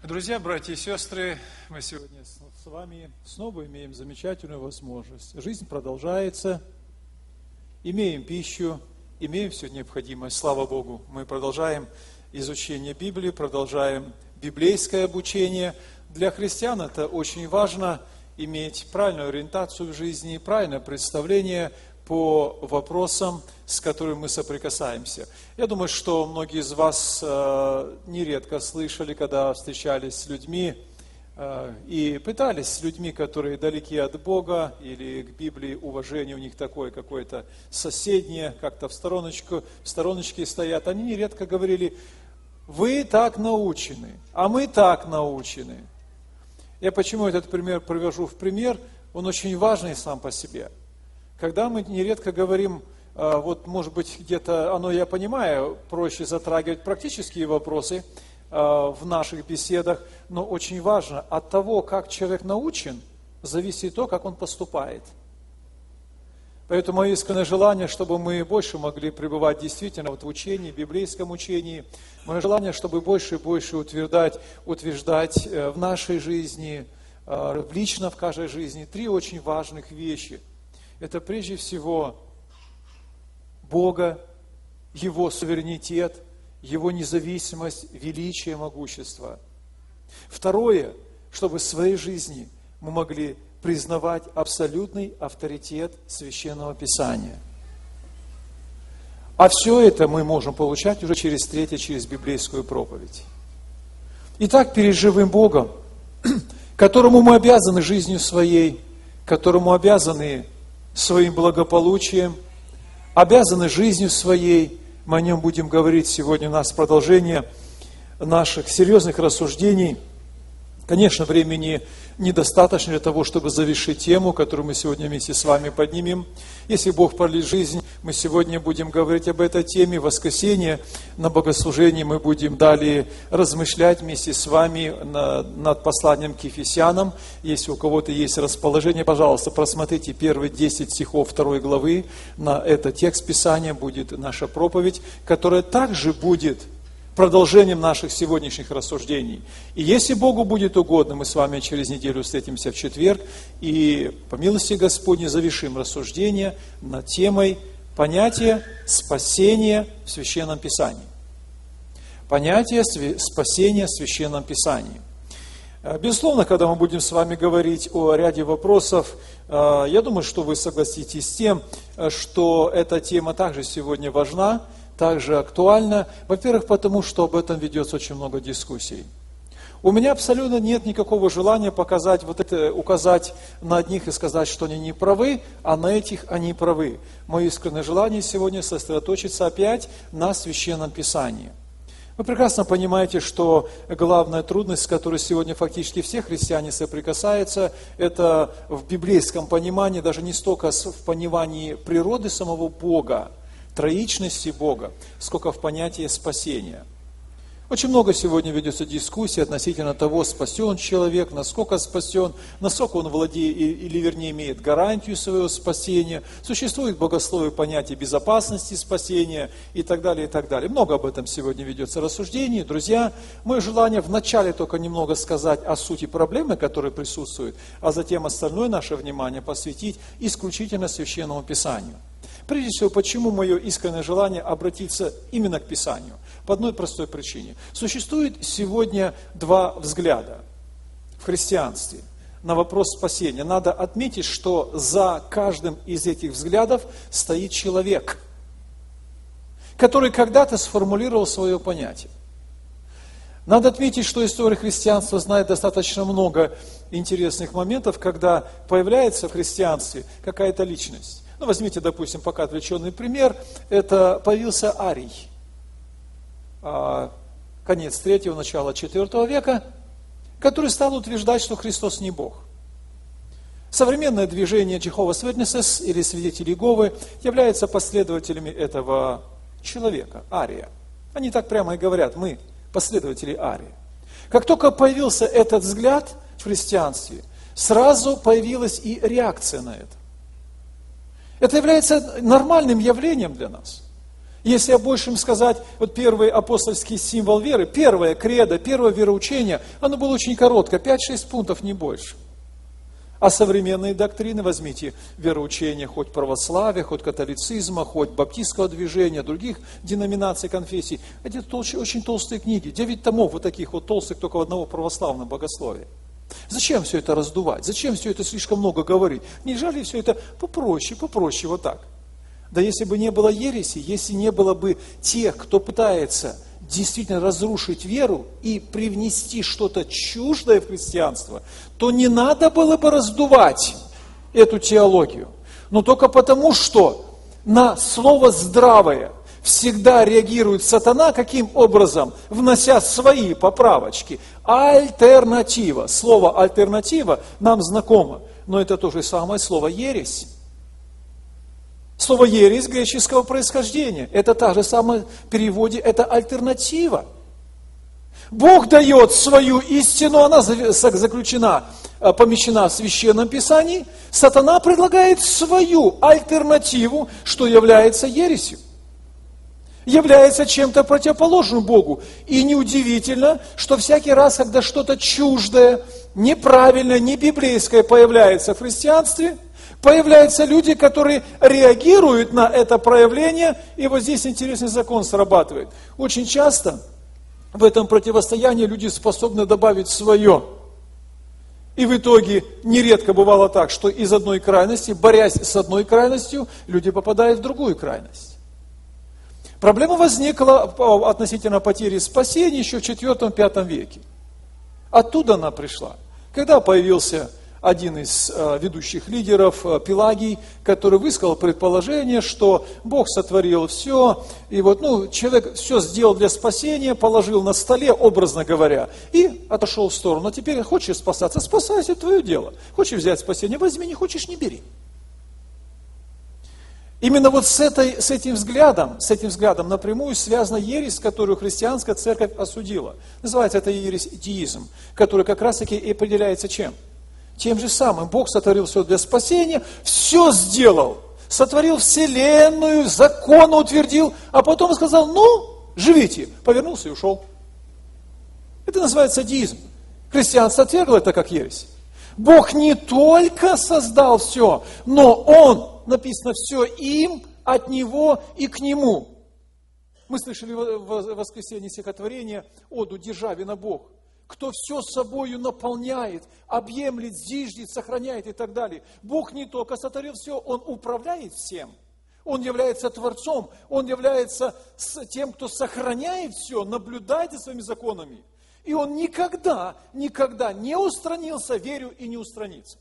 Друзья, братья и сестры, мы сегодня с вами снова имеем замечательную возможность. Жизнь продолжается, имеем пищу, имеем все необходимое. Слава Богу, мы продолжаем изучение Библии, продолжаем библейское обучение. Для христиан это очень важно, иметь правильную ориентацию в жизни, правильное представление по вопросам, с которыми мы соприкасаемся. Я думаю, что многие из вас нередко слышали, когда встречались с людьми и пытались с людьми, которые далеки от Бога или к Библии, уважение у них такое какое-то соседнее, как-то в стороночке стоят. Они нередко говорили: вы так научены, а мы так научены. Я почему этот пример привожу в пример? Он очень важный сам по себе. Когда мы нередко говорим, вот может быть где-то, я понимаю, проще затрагивать практические вопросы в наших беседах, но очень важно, от того, как человек научен, зависит то, как он поступает. Поэтому мое искреннее желание, чтобы мы больше могли пребывать действительно в учении, в библейском учении. Мое желание, чтобы больше и больше утверждать в нашей жизни, лично в каждой жизни, 3 очень важных вещи. Это прежде всего Бога, Его суверенитет, Его независимость, величие, могущество. Второе, чтобы в своей жизни мы могли признавать абсолютный авторитет Священного Писания. А все это мы можем получать уже через библейскую проповедь. Итак, перед живым Богом, которому мы обязаны жизнью своей, которому обязаны своим благополучием, обязаны жизнью своей. Мы о нем будем говорить сегодня. У нас продолжение наших серьезных рассуждений. Конечно, времени недостаточно для того, чтобы завершить тему, которую мы сегодня вместе с вами поднимем. Если Бог продлит жизнь, мы сегодня будем говорить об этой теме. В воскресенье на богослужении мы будем далее размышлять вместе с вами над посланием к Ефесянам. Если у кого-то есть расположение, пожалуйста, просмотрите первые 10 стихов 2 главы. На этот текст Писания будет наша проповедь, которая также будет продолжением наших сегодняшних рассуждений. И если Богу будет угодно, мы с вами через неделю встретимся в четверг и, по милости Господней, завершим рассуждение над темой понятия спасения в Священном Писании. Понятие спасения в Священном Писании. Безусловно, когда мы будем с вами говорить о ряде вопросов, я думаю, что вы согласитесь с тем, что эта тема также сегодня важна, также актуально. Во-первых, потому что об этом ведется очень много дискуссий. У меня абсолютно нет никакого желания указать на одних и сказать, что они не правы, а на этих они правы. Мое искреннее желание сегодня сосредоточиться опять на Священном Писании. Вы прекрасно понимаете, что главная трудность, с которой сегодня фактически все христиане соприкасаются, это в библейском понимании, даже не столько в понимании природы самого Бога, троичности Бога, сколько в понятии спасения. Очень много сегодня ведется дискуссий относительно того, спасен человек, насколько спасен, насколько он владеет, или вернее имеет гарантию своего спасения. Существует богословие понятие безопасности спасения и так далее, и так далее. Много об этом сегодня ведется рассуждений. Друзья, мое желание вначале только немного сказать о сути проблемы, которая присутствует, а затем остальное наше внимание посвятить исключительно Священному Писанию. Прежде всего, почему мое искреннее желание обратиться именно к Писанию? По одной простой причине. Существует сегодня 2 взгляда в христианстве на вопрос спасения. Надо отметить, что за каждым из этих взглядов стоит человек, который когда-то сформулировал свое понятие. Надо отметить, что история христианства знает достаточно много интересных моментов, когда появляется в христианстве какая-то личность. Возьмите, допустим, пока отвлеченный пример, это появился Арий, конец 3-го, начало 4 века, который стал утверждать, что Христос не Бог. Современное движение Jehovah's Witnesses или свидетели Иеговы являются последователями этого человека, Ария. Они так прямо и говорят: мы последователи Ария. Как только появился этот взгляд в христианстве, сразу появилась и реакция на это. Это является нормальным явлением для нас. Если я больше им сказать, вот первый апостольский символ веры, первое кредо, первое вероучение, оно было очень короткое, 5-6 пунктов, не больше. А современные доктрины, возьмите вероучения хоть православия, хоть католицизма, хоть баптистского движения, других деноминаций, конфессий, это очень толстые книги, 9 томов вот таких вот толстых только в одного православного богословия. Зачем все это раздувать? Зачем все это слишком много говорить? Нельзя ли все это попроще, вот так? Да если бы не было ереси, если не было бы тех, кто пытается действительно разрушить веру и привнести что-то чуждое в христианство, то не надо было бы раздувать эту теологию. Но только потому, что на слово «здравое» всегда реагирует сатана, каким образом? Внося свои поправочки. Альтернатива. Слово «альтернатива» нам знакомо, но это то же самое слово «ересь». Слово «ересь» греческого происхождения. Это та же самая в переводе, это альтернатива. Бог дает свою истину, она заключена, помещена в Священном Писании. Сатана предлагает свою альтернативу, что является ересью. Является чем-то противоположным Богу. И неудивительно, что всякий раз, когда что-то чуждое, неправильное, не библейское появляется в христианстве, появляются люди, которые реагируют на это проявление, и вот здесь интересный закон срабатывает. Очень часто в этом противостоянии люди способны добавить свое. И в итоге нередко бывало так, что из одной крайности, борясь с одной крайностью, люди попадают в другую крайность. Проблема возникла относительно потери спасения еще в IV-V веке. Оттуда она пришла. Когда появился один из ведущих лидеров, Пелагий, который высказал предположение, что Бог сотворил все, и вот, человек все сделал для спасения, положил на столе, образно говоря, и отошел в сторону. А теперь хочешь спасаться, спасайся, твое дело. Хочешь взять спасение, возьми, не хочешь, не бери. Именно вот с этим взглядом напрямую связана ересь, которую христианская церковь осудила. Называется это ересь деизм, который как раз таки и определяется чем? Тем же самым. Бог сотворил все для спасения, все сделал. Сотворил вселенную, законы утвердил, а потом сказал, живите. Повернулся и ушел. Это называется деизм. Христианство отвергло это как ересь. Бог не только создал все, но Он, написано, все им, от Него и к Нему. Мы слышали в воскресенье стихотворение оду «Державина Бог». Кто все собою наполняет, объемлет, зиждет, сохраняет и так далее. Бог не только сотворил все, Он управляет всем. Он является Творцом, Он является тем, кто сохраняет все, наблюдает за своими законами. И Он никогда не устранился, верю, и не устранится.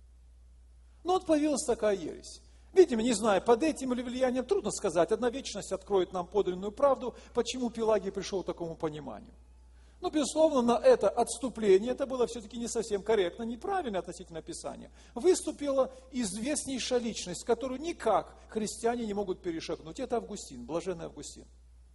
Но вот появилась такая ересь. Видимо, не знаю, под этим или влиянием трудно сказать. Одна вечность откроет нам подлинную правду, почему Пелагий пришел к такому пониманию. Безусловно, на это отступление, это было все-таки не совсем корректно, неправильно относительно Писания, выступила известнейшая личность, которую никак христиане не могут перешагнуть. Это Августин, блаженный Августин,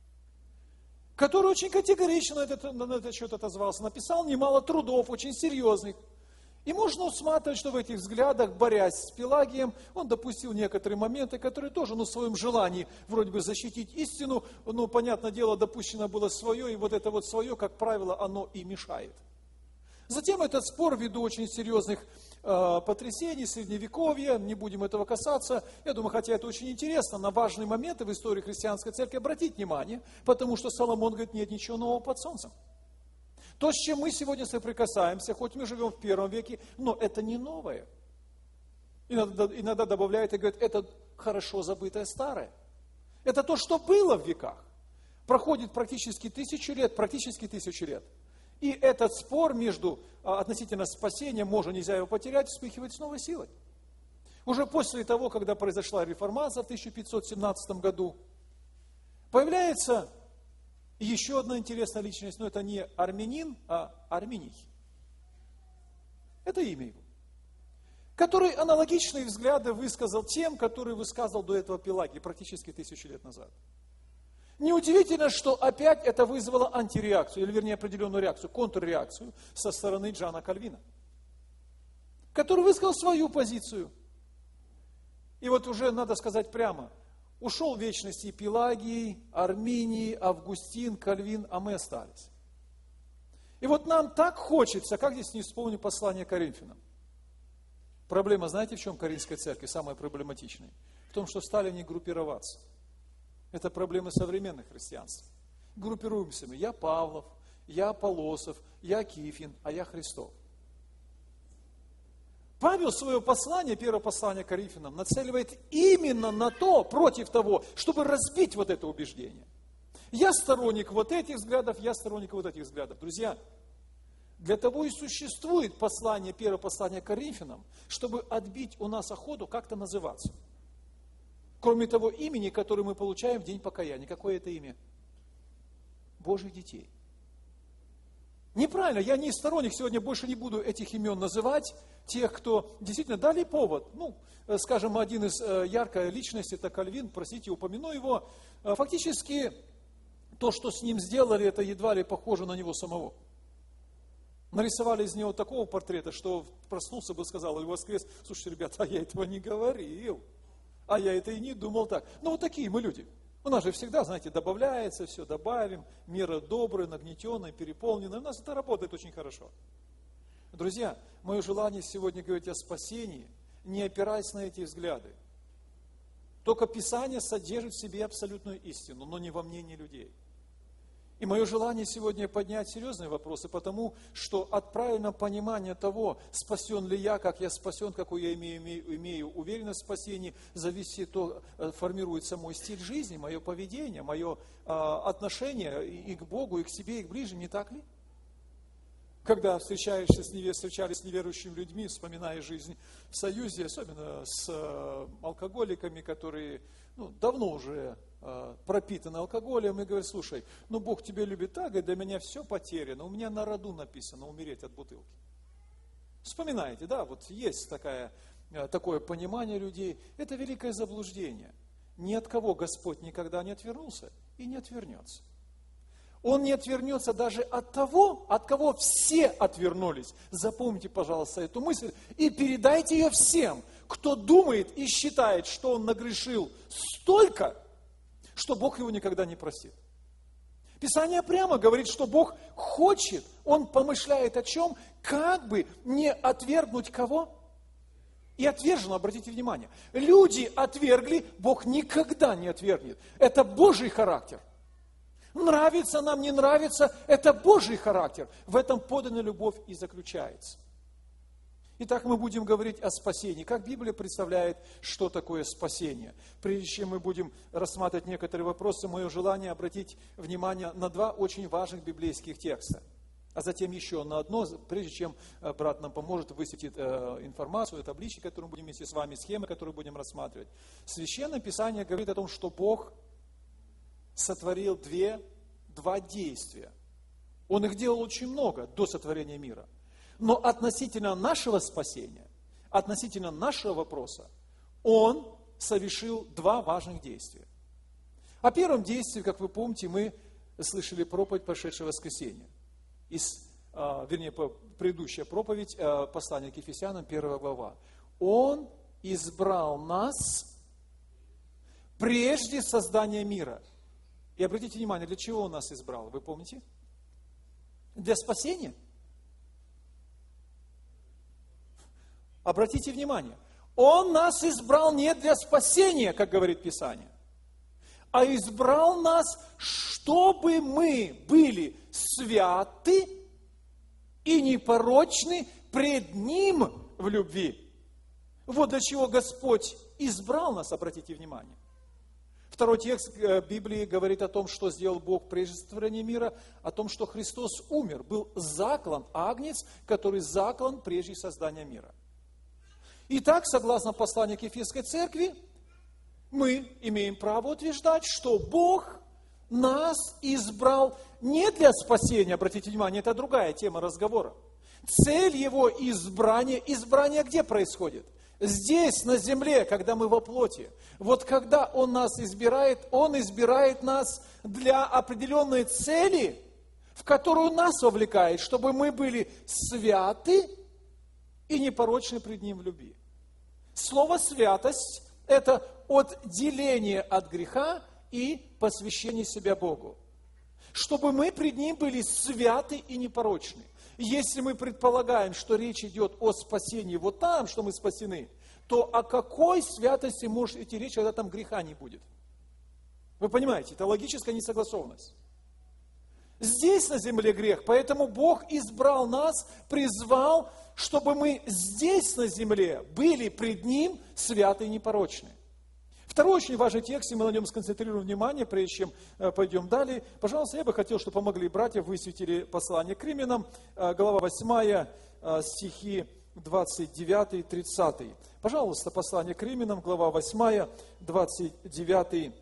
который очень категорично на этот счет отозвался, написал немало трудов, очень серьезных. И можно усматривать, что в этих взглядах, борясь с Пелагием, он допустил некоторые моменты, которые тоже, в своем желании вроде бы защитить истину, понятное дело, допущено было свое, и вот это вот свое, как правило, оно и мешает. Затем этот спор, ввиду очень серьезных потрясений, средневековья, не будем этого касаться, я думаю, хотя это очень интересно, на важные моменты в истории христианской церкви обратить внимание, потому что Соломон говорит, нет ничего нового под солнцем. То, с чем мы сегодня соприкасаемся, хоть мы живем в 1 веке, но это не новое. Иногда добавляют и говорят, это хорошо забытое старое. Это то, что было в веках. Проходит практически 1000 лет. И этот спор относительно спасения, можно, нельзя его потерять, вспыхивает с новой силой. Уже после того, когда произошла реформация в 1517 году, появляется еще одна интересная личность, но это не армянин, а Арминий. Это имя его. Который аналогичные взгляды высказал тем, которые высказал до этого Пелагий практически 1000 лет назад. Неудивительно, что опять это вызвало антиреакцию, или вернее определенную реакцию, контрреакцию со стороны Джона Кальвина, который высказал свою позицию. И вот уже надо сказать прямо, Ушел в вечность и Пелагий, Арминий, Августин, Кальвин, а мы остались. И вот нам так хочется, как здесь не вспомню послание Коринфянам. Проблема, знаете, в чем Коринфской церкви самая проблематичная? В том, что стали не группироваться. Это проблема современных христианств. Группируемся мы. Я Павлов, я Аполлосов, я Кифин, а я Христов. Павел свое послание, первое послание Коринфянам, нацеливает именно на то, против того, чтобы разбить вот это убеждение. Я сторонник вот этих взглядов, я сторонник вот этих взглядов. Друзья, для того и существует послание, первое послание Коринфянам, чтобы отбить у нас охоту как-то называться. Кроме того имени, которое мы получаем в день покаяния. Какое это имя? Божьих детей. Неправильно, я не сторонник, сегодня больше не буду этих имен называть, тех, кто действительно дали повод. Скажем, один из яркой личностей, это Кальвин, простите, упомяну его. Фактически, то, что с ним сделали, это едва ли похоже на него самого. Нарисовали из него такого портрета, что проснулся бы, сказал, или воскрес, слушайте, ребята, я этого не говорил, а я это и не думал так. Вот такие мы люди. У нас же всегда, знаете, добавляется, все добавим, мера добрая, нагнетенная, переполненная. У нас это работает очень хорошо. Друзья, мое желание сегодня говорить о спасении, не опираясь на эти взгляды. Только Писание содержит в себе абсолютную истину, но не во мнении людей. И мое желание сегодня поднять серьезные вопросы, потому что от правильного понимания того, спасен ли я, как я спасен, какую я имею уверенность в спасении, зависит то, формируется мой стиль жизни, мое поведение, мое отношение и к Богу, и к себе, и к ближним, не так ли? Когда встречались с неверующими людьми, вспоминая жизнь в союзе, особенно с алкоголиками, которые давно уже пропитаны алкоголем, и говорят, слушай, Бог тебя любит так, и для меня все потеряно, у меня на роду написано умереть от бутылки. Вспоминаете, да, вот есть такое понимание людей, это великое заблуждение. Ни от кого Господь никогда не отвернулся и не отвернется. Он не отвернется даже от того, от кого все отвернулись. Запомните, пожалуйста, эту мысль и передайте ее всем, кто думает и считает, что он нагрешил столько, что Бог его никогда не простит. Писание прямо говорит, что Бог хочет, Он помышляет о чем? Как бы не отвергнуть кого? И отвержено, обратите внимание. Люди отвергли, Бог никогда не отвергнет. Это Божий характер. Нравится нам, не нравится, это Божий характер. В этом поданная любовь и заключается. Итак, мы будем говорить о спасении. Как Библия представляет, что такое спасение? Прежде чем мы будем рассматривать некоторые вопросы, мое желание обратить внимание на два очень важных библейских текста. А затем еще на одно, прежде чем брат нам поможет высветить информацию, таблички, которую мы будем вместе с вами, схемы, которые будем рассматривать. Священное Писание говорит о том, что Бог сотворил два действия. Он их делал очень много до сотворения мира. Но относительно нашего спасения, относительно нашего вопроса, Он совершил два важных действия. О первом действии, как вы помните, мы слышали проповедь прошедшего воскресенья. Предыдущая проповедь, послание к Ефесянам, 1 глава. Он избрал нас прежде создания мира. И обратите внимание, для чего Он нас избрал, вы помните? Для спасения. Обратите внимание, Он нас избрал не для спасения, как говорит Писание, а избрал нас, чтобы мы были святы и непорочны пред Ним в любви. Вот для чего Господь избрал нас, обратите внимание. Второй текст Библии говорит о том, что сделал Бог прежде сотворения мира, о том, что Христос умер, был заклан, агнец, который заклан прежде создания мира. Итак, согласно посланию к Ефесской церкви, мы имеем право утверждать, что Бог нас избрал не для спасения, обратите внимание, это другая тема разговора. Цель Его избрание где происходит? Здесь, на земле, когда мы во плоти. Вот когда Он нас избирает, Он избирает нас для определенной цели, в которую нас вовлекает, чтобы мы были святы и непорочны пред Ним в любви. Слово «святость» – это отделение от греха и посвящение себя Богу. Чтобы мы пред Ним были святы и непорочны. Если мы предполагаем, что речь идет о спасении вот там, что мы спасены, то о какой святости может идти речь, когда там греха не будет? Вы понимаете, это логическая несогласованность. Здесь на земле грех, поэтому Бог избрал нас, призвал, чтобы мы здесь на земле были пред Ним святы и непорочны. Второй очень важный текст, и мы на нем сконцентрируем внимание, прежде чем пойдем далее. Пожалуйста, я бы хотел, чтобы помогли братья, высветили послание к Римлянам, глава 8, стихи 29 и 30. Пожалуйста, послание к Римлянам, глава 8, 29.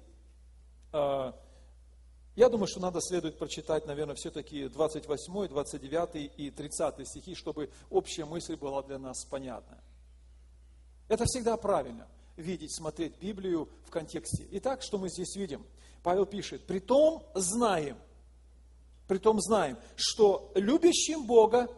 Я думаю, что надо следует прочитать, наверное, все-таки 28, 29 и 30 стихи, чтобы общая мысль была для нас понятна. Это всегда правильно. Видеть, смотреть Библию в контексте. Итак, что мы здесь видим? Павел пишет: притом знаем, что любящим Бога,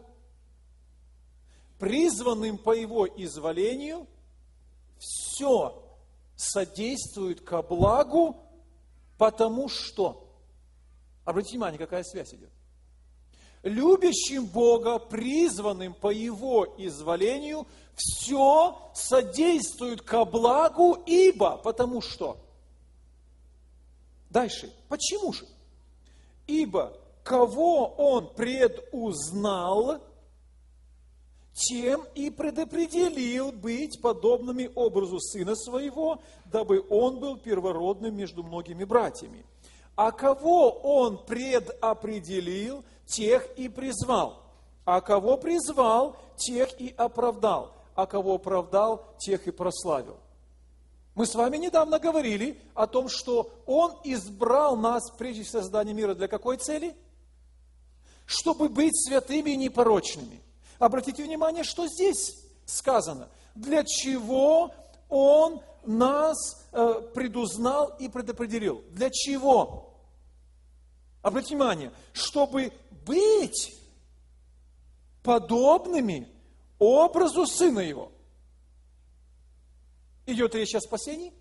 призванным по Его изволению, все содействует ко благу, потому что... Обратите внимание, какая связь идет. Любящим Бога, призванным по Его изволению, все содействует ко благу, ибо, потому что. Дальше, почему же? Ибо, кого Он предузнал, тем и предопределил быть подобными образу Сына Своего, дабы Он был первородным между многими братьями. А кого Он предопределил, тех и призвал. А кого призвал, тех и оправдал. А кого оправдал, тех и прославил. Мы с вами недавно говорили о том, что Он избрал нас прежде создания мира для какой цели? Чтобы быть святыми и непорочными. Обратите внимание, что здесь сказано. Для чего Он нас предузнал и предопределил. Для чего? Обратите внимание, чтобы быть подобными образу Сына Его. Идет речь о спасении?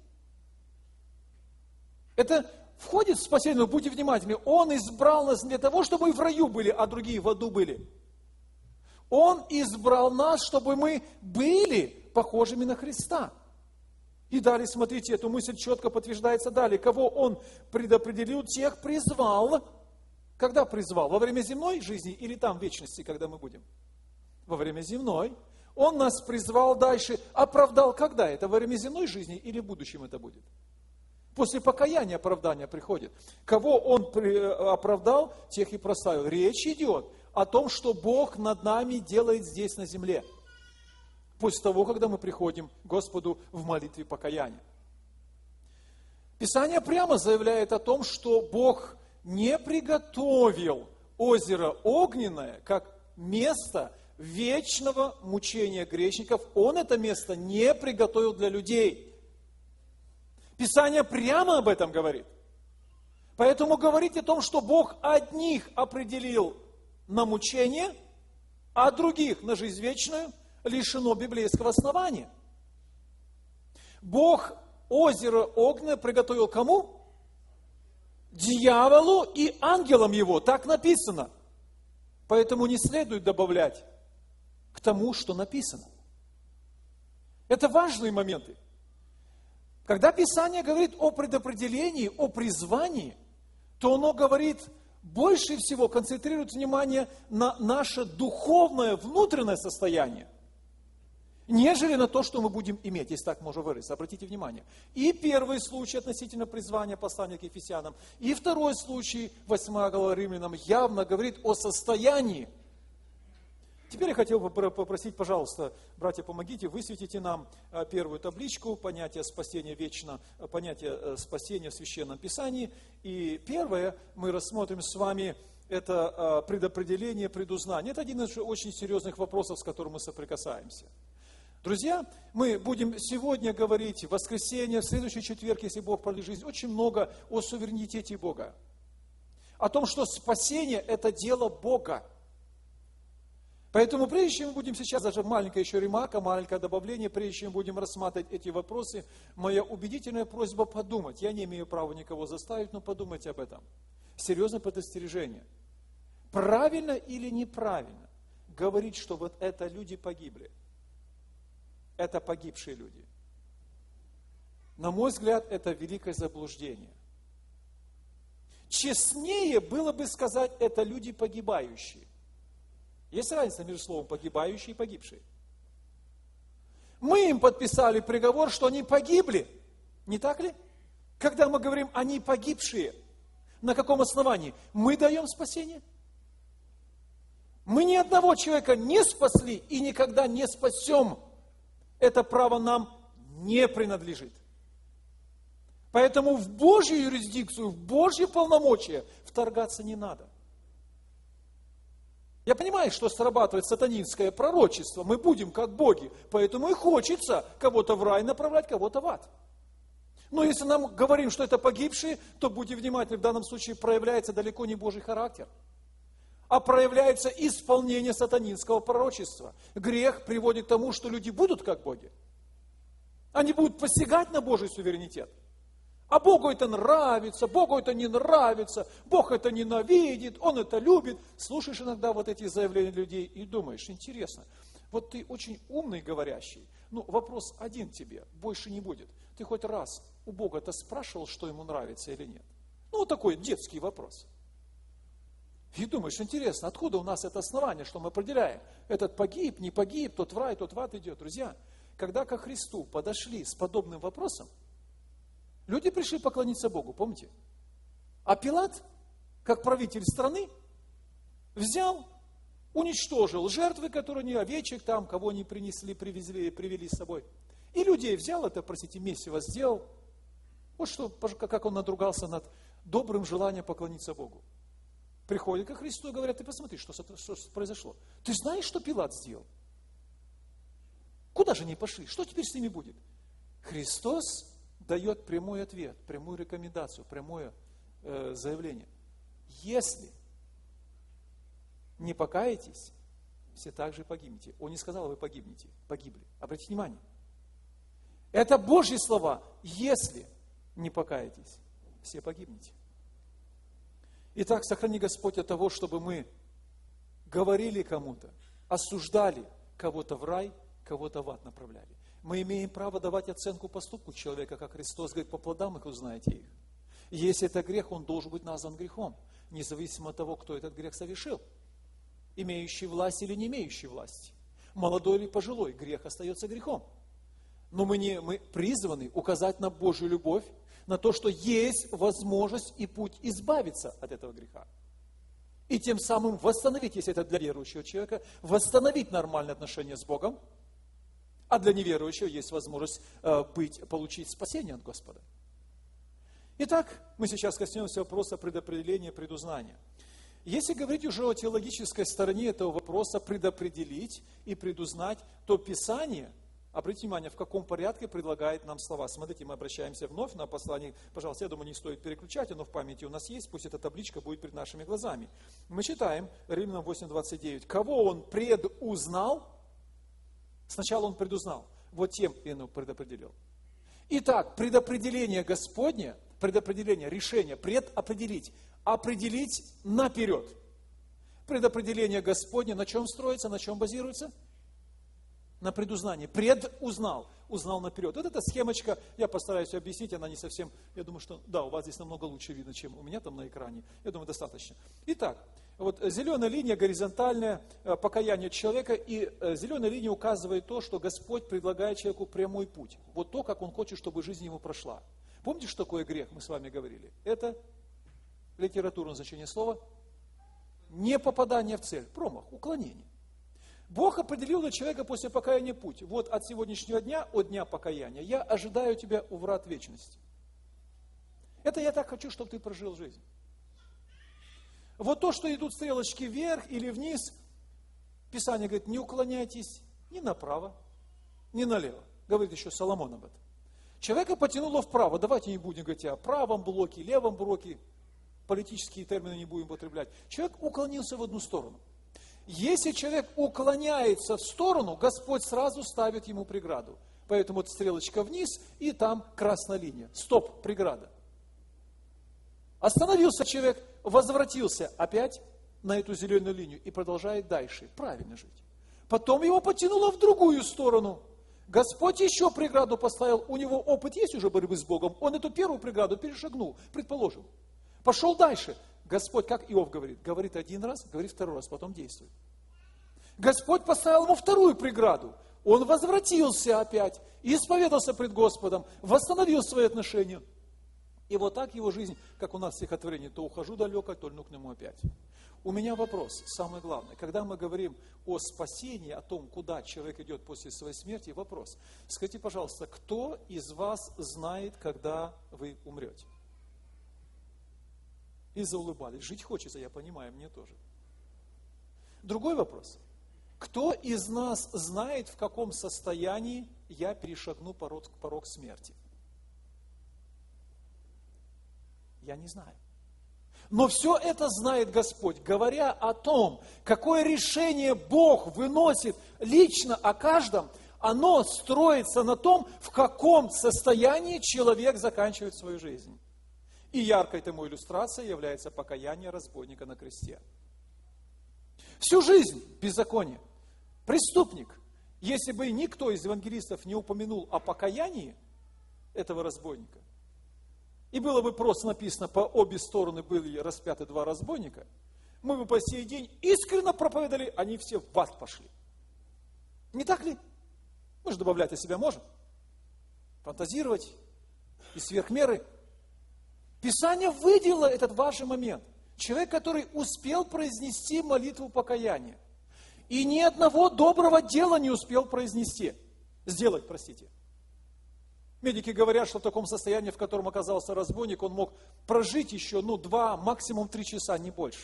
Это входит в спасение, но будьте внимательны. Он избрал нас не для того, чтобы мы в раю были, а другие в аду были. Он избрал нас, чтобы мы были похожими на Христа. И далее, смотрите, эту мысль четко подтверждается далее. Кого Он предопределил, тех призвал. Когда призвал? Во время земной жизни или там в вечности, когда мы будем? Во время земной. Он нас призвал дальше. Оправдал когда? Это во время земной жизни или в будущем это будет? После покаяния оправдания приходит. Кого Он оправдал, тех и прославил. Речь идет о том, что Бог над нами делает здесь на земле. После того, когда мы приходим к Господу в молитве покаяния. Писание прямо заявляет о том, что Бог не приготовил озеро Огненное как место вечного мучения грешников. Он это место не приготовил для людей. Писание прямо об этом говорит. Поэтому говорить о том, что Бог одних определил на мучение, а других на жизнь вечную, лишено библейского основания. Бог озеро Огненное приготовил кому? Дьяволу и ангелам его. Так написано. Поэтому не следует добавлять к тому, что написано. Это важные моменты. Когда Писание говорит о предопределении, о призвании, то оно говорит, больше всего концентрирует внимание на наше духовное, внутреннее состояние, нежели на то, что мы будем иметь, если так можно выразиться. Обратите внимание. И первый случай относительно призвания послания к Ефесянам, и второй случай, 8 глава Римлянам, явно говорит о состоянии. Теперь я хотел бы попросить, пожалуйста, братья, помогите, высветите нам первую табличку, понятие спасения вечно, понятие спасения в Священном Писании. И первое мы рассмотрим с вами, это предопределение, предузнание. Это один из очень серьезных вопросов, с которым мы соприкасаемся. Друзья, мы будем сегодня говорить, в воскресенье, в следующий четверг, если Бог продлит жизнь, очень много о суверенитете Бога. О том, что спасение – это дело Бога. Поэтому прежде чем мы будем сейчас, даже маленькая еще ремарка, маленькое добавление, прежде чем мы будем рассматривать эти вопросы, моя убедительная просьба подумать. Я не имею права никого заставить, но подумайте об этом. Серьезное предостережение. Правильно или неправильно говорить, что вот это люди погибли? Это погибшие люди. На мой взгляд, это великое заблуждение. Честнее было бы сказать, это люди погибающие. Есть разница между словом погибающие и погибшие. Мы им подписали приговор, что они погибли. Не так ли? Когда мы говорим, они погибшие, на каком основании? Мы даем спасение. Мы ни одного человека не спасли и никогда не спасем. Это право нам не принадлежит. Поэтому в Божью юрисдикцию, в Божьи полномочия вторгаться не надо. Я понимаю, что срабатывает сатанинское пророчество. Мы будем как боги, поэтому и хочется кого-то в рай направлять, кого-то в ад. Но если нам говорим, что это погибшие, то будьте внимательны, в данном случае проявляется далеко не Божий характер, а проявляется исполнение сатанинского пророчества. Грех приводит к тому, что люди будут как боги. Они будут посягать на Божий суверенитет. А Богу это нравится, Богу это не нравится, Бог это ненавидит, Он это любит. Слушаешь иногда вот эти заявления людей и думаешь, интересно, вот ты очень умный говорящий, ну вопрос один тебе, больше не будет. Ты хоть раз у Бога-то спрашивал, что Ему нравится или нет? Ну вот такой детский вопрос. И думаешь, интересно, откуда у нас это основание, что мы определяем? Этот погиб, не погиб, тот в рай, тот в ад идет. Друзья, когда ко Христу подошли с подобным вопросом, люди пришли поклониться Богу, помните? А Пилат, как правитель страны, взял, уничтожил жертвы, которые не овечек там, кого они принесли, привели с собой. И людей взял это, простите, месиво сделал. Вот что, как он надругался над добрым желанием поклониться Богу. Приходят ко Христу и говорят, ты посмотри, что произошло. Ты знаешь, что Пилат сделал? Куда же они пошли? Что теперь с ними будет? Христос дает прямой ответ, прямую рекомендацию, прямое заявление. Если не покаетесь, все также погибнете. Он не сказал, вы погибнете, погибли. Обратите внимание. Это Божьи слова. Если не покаетесь, все погибнете. Итак, сохрани Господь от того, чтобы мы говорили кому-то, осуждали кого-то в рай, кого-то в ад направляли. Мы имеем право давать оценку поступку человека, как Христос говорит, по плодам их узнаете их. И если это грех, он должен быть назван грехом, независимо от того, кто этот грех совершил. Имеющий власть или не имеющий власти. Молодой или пожилой, грех остается грехом. Но мы призваны указать на Божью любовь, на то, что есть возможность и путь избавиться от этого греха. И тем самым восстановить, если это для верующего человека, восстановить нормальные отношения с Богом, а для неверующего есть возможность получить спасение от Господа. Итак, мы сейчас коснемся вопроса предопределения, предузнания. Если говорить уже о теологической стороне этого вопроса, предопределить и предузнать, то Писание, обратите внимание, в каком порядке предлагает нам слова. Смотрите, мы обращаемся вновь на послание. Пожалуйста, я думаю, не стоит переключать, оно в памяти у нас есть, пусть эта табличка будет перед нашими глазами. Мы читаем Римлянам 8:29. Кого он предузнал? Сначала он предузнал, вот тем и он предопределил. Итак, предопределение Господне, предопределение, решение, предопределить, определить наперед. Предопределение Господне на чем строится, на чем базируется? На предузнании. Предузнал, узнал наперед. Вот эта схемочка, я постараюсь объяснить, она не совсем, я думаю, что, да, у вас здесь намного лучше видно, чем у меня там на экране. Я думаю, достаточно. Итак, вот зеленая линия горизонтальная, покаяние человека, и зеленая линия указывает то, что Господь предлагает человеку прямой путь. Вот то, как Он хочет, чтобы жизнь его прошла. Помните, что такое грех, мы с вами говорили? Это литературное значение слова. Не попадание в цель, промах, уклонение. Бог определил для человека после покаяния путь. Вот от сегодняшнего дня, от дня покаяния, я ожидаю тебя у врат вечности. Это я так хочу, чтобы ты прожил жизнь. Вот то, что идут стрелочки вверх или вниз, Писание говорит, не уклоняйтесь ни направо, ни налево. Говорит еще Соломон об этом. Человека потянуло вправо. Давайте не будем говорить о правом блоке, левом блоке. Политические термины не будем употреблять. Человек уклонился в одну сторону. Если человек уклоняется в сторону, Господь сразу ставит ему преграду. Поэтому вот стрелочка вниз, и там красная линия. Стоп, преграда. Остановился человек, возвратился опять на эту зеленую линию и продолжает дальше правильно жить. Потом его потянуло в другую сторону. Господь еще преграду поставил, у него опыт есть уже борьбы с Богом, он эту первую преграду перешагнул, предположим. Пошел дальше. Господь, как Иов говорит один раз, говорит второй раз, потом действует. Господь поставил ему вторую преграду. Он возвратился опять, исповедался пред Господом, восстановил свои отношения. И вот так его жизнь, как у нас в стихотворении, то ухожу далеко, то льну к нему опять. У меня вопрос, самое главное, когда мы говорим о спасении, о том, куда человек идет после своей смерти, вопрос. Скажите, пожалуйста, кто из вас знает, когда вы умрете? И заулыбались. Жить хочется, я понимаю, мне тоже. Другой вопрос. Кто из нас знает, в каком состоянии я перешагну порог смерти? Я не знаю. Но все это знает Господь, говоря о том, какое решение Бог выносит лично о каждом, оно строится на том, в каком состоянии человек заканчивает свою жизнь. И яркой тому иллюстрацией является покаяние разбойника на кресте. Всю жизнь беззаконие. Преступник, если бы никто из евангелистов не упомянул о покаянии этого разбойника, и было бы просто написано, по обе стороны были распяты два разбойника, мы бы по сей день искренне проповедовали, они все в ад пошли. Не так ли? Мы же добавлять от себя можем. Фантазировать и сверх меры. Писание выделило этот важный момент. Человек, который успел произнести молитву покаяния, и ни одного доброго дела не успел сделать. Медики говорят, что в таком состоянии, в котором оказался разбойник, он мог прожить еще, 2, максимум 3 часа, не больше.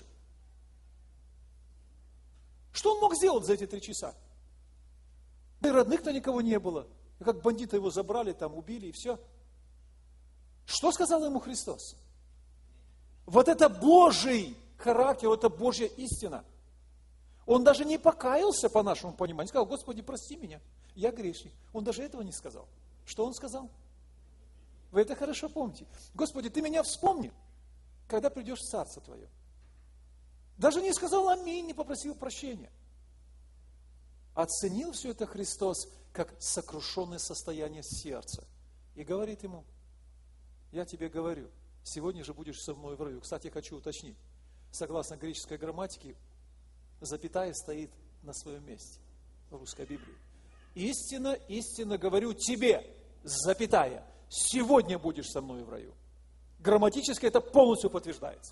Что он мог сделать за эти 3 часа? Да и родных-то никого не было. И как бандиты его забрали, там убили, и все. Что сказал ему Христос? Вот это Божий характер, вот это Божья истина. Он даже не покаялся, по нашему пониманию. Сказал: Господи, прости меня, я грешник. Он даже этого не сказал. Что он сказал? Вы это хорошо помните. Господи, ты меня вспомни, когда придешь в Царство Твое. Даже не сказал аминь, не попросил прощения. Оценил все это Христос как сокрушенное состояние сердца. И говорит ему: я тебе говорю, сегодня же будешь со мной в раю. Кстати, хочу уточнить. Согласно греческой грамматике, запятая стоит на своем месте в русской Библии. Истинно, истинно говорю тебе, запятая, сегодня будешь со мной в раю. Грамматически это полностью подтверждается.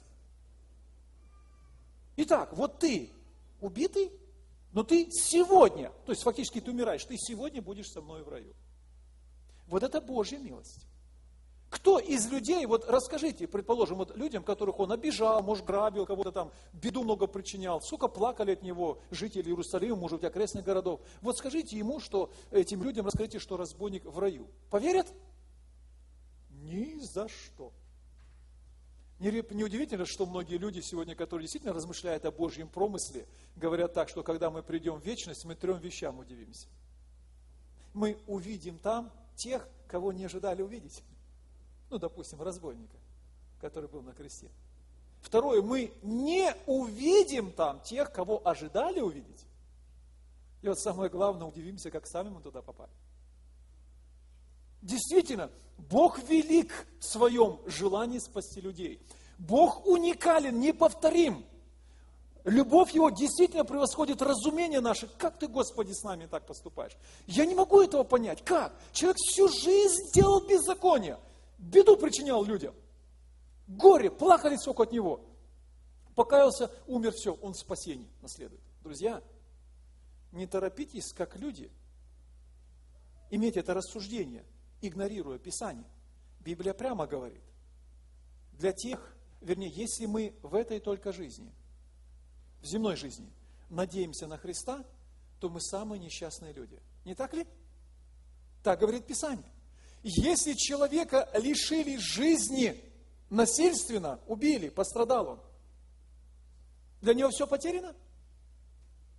Итак, вот ты убитый, но ты сегодня, то есть фактически ты умираешь, ты сегодня будешь со мной в раю. Вот это Божья милость. Кто из людей, вот расскажите, предположим, вот людям, которых он обижал, может, грабил, кого-то там, беду много причинял, сколько плакали от него жители Иерусалима, может быть, окрестных городов. Вот скажите ему, что этим людям, расскажите, что разбойник в раю. Поверят? Ни за что. Неудивительно, что многие люди сегодня, которые действительно размышляют о Божьем промысле, говорят так, что когда мы придем в вечность, мы 3 вещам удивимся. Мы увидим там тех, кого не ожидали увидеть. Допустим, разбойника, который был на кресте. Второе, мы не увидим там тех, кого ожидали увидеть. И вот самое главное, удивимся, как сами мы туда попали. Действительно, Бог велик в своем желании спасти людей. Бог уникален, неповторим. Любовь Его действительно превосходит разумение наше. Как ты, Господи, с нами так поступаешь? Я не могу этого понять. Как? Человек всю жизнь делал беззаконие. Беду причинял людям. Горе, плакали сколько от него. Покаялся, умер, все, он спасение наследует. Друзья, не торопитесь, как люди, иметь это рассуждение, игнорируя Писание. Библия прямо говорит, для тех, если мы в этой только жизни, в земной жизни, надеемся на Христа, то мы самые несчастные люди. Не так ли? Так говорит Писание. Если человека лишили жизни насильственно, убили, пострадал он, для него все потеряно?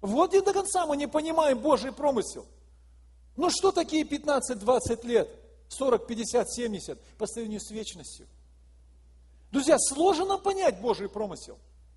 Вот и до конца мы не понимаем Божий промысел. Ну что такие 15-20 лет, 40, 50, 70 по сравнению с вечностью? Друзья, сложно нам понять Божий промысел.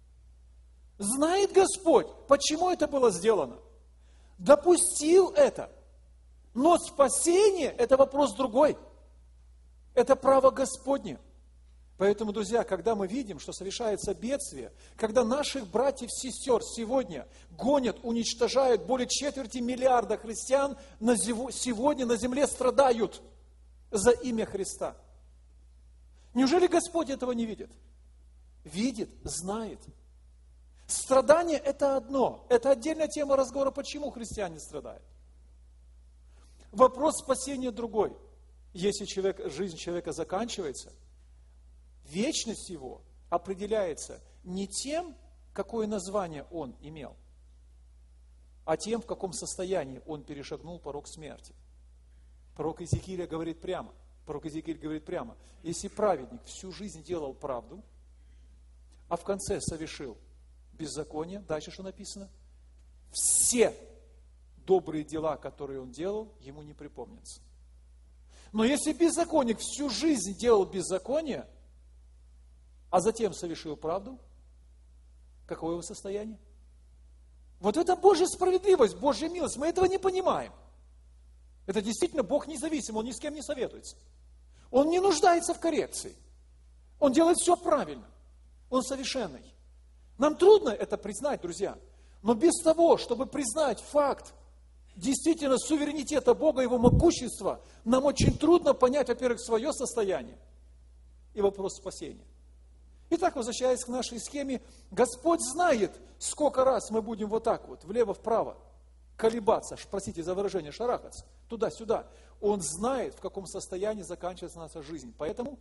Знает Господь, почему это было сделано. Допустил это. Но спасение – это вопрос другой. Это право Господне. Поэтому, друзья, когда мы видим, что совершается бедствие, когда наших братьев и сестер сегодня гонят, уничтожают, более 250 миллиарда христиан сегодня на земле страдают за имя Христа. Неужели Господь этого не видит? Видит, знает. Страдание – это одно. Это отдельная тема разговора, почему христиане страдают. Вопрос спасения другой. Если жизнь человека заканчивается, вечность его определяется не тем, какое название он имел, а тем, в каком состоянии он перешагнул порог смерти. Пророк Иезекииль говорит прямо, если праведник всю жизнь делал правду, а в конце совершил беззаконие, дальше что написано? Все добрые дела, которые он делал, ему не припомнятся. Но если беззаконник всю жизнь делал беззаконие, а затем совершил правду, какое его состояние? Вот это Божья справедливость, Божья милость. Мы этого не понимаем. Это действительно Бог независим, Он ни с кем не советуется. Он не нуждается в коррекции. Он делает все правильно. Он совершенный. Нам трудно это признать, друзья. Но без того, чтобы признать факт действительно суверенитета Бога, Его могущества, нам очень трудно понять, во-первых, свое состояние и вопрос спасения. Итак, возвращаясь к нашей схеме, Господь знает, сколько раз мы будем вот так вот, влево-вправо, колебаться, простите за выражение, шарахаться, туда-сюда. Он знает, в каком состоянии заканчивается наша жизнь. Поэтому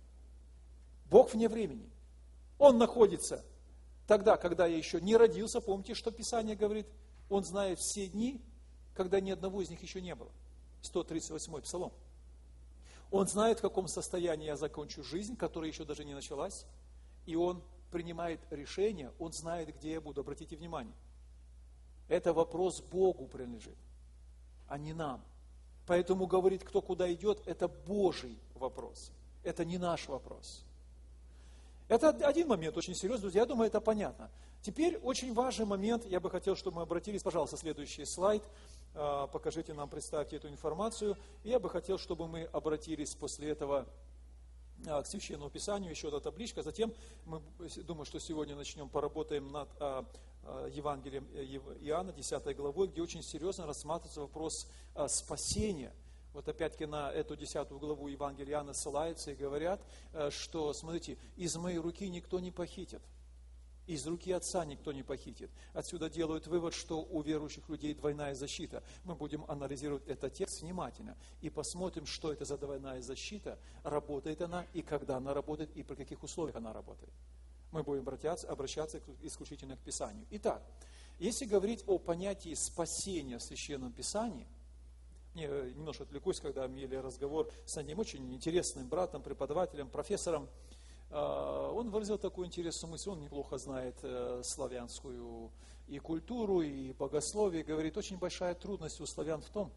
Бог вне времени. Он находится тогда, когда я еще не родился. Помните, что Писание говорит? Он знает все дни, когда ни одного из них еще не было. 138-й Псалом. Он знает, в каком состоянии я закончу жизнь, которая еще даже не началась. И Он принимает решение, Он знает, где я буду. Обратите внимание. Это вопрос Богу принадлежит, а не нам. Поэтому говорит, кто куда идет, это Божий вопрос. Это не наш вопрос. Это один момент очень серьезный, друзья, я думаю, это понятно. Теперь очень важный момент, я бы хотел, чтобы мы обратились, пожалуйста, следующий слайд, покажите нам, представьте эту информацию. Я бы хотел, чтобы мы обратились после этого к Священному Писанию, еще одна табличка. Затем мы, думаю, что сегодня начнем, поработаем над Евангелием Иоанна, 10 главой, где очень серьезно рассматривается вопрос спасения. Вот опять-таки на эту 10 главу Евангелия Иоанна ссылаются и говорят, что, смотрите, из моей руки никто не похитит. Из руки Отца никто не похитит. Отсюда делают вывод, что у верующих людей двойная защита. Мы будем анализировать этот текст внимательно и посмотрим, что это за двойная защита, работает она, и когда она работает, и при каких условиях она работает. Мы будем обращаться исключительно к Писанию. Итак, если говорить о понятии спасения в Священном Писании, мне немножко отвлекусь, когда имели разговор с одним очень интересным братом, преподавателем, профессором. Он выразил такую интересную мысль, он неплохо знает славянскую и культуру, и богословие. Говорит, очень большая трудность у славян в том,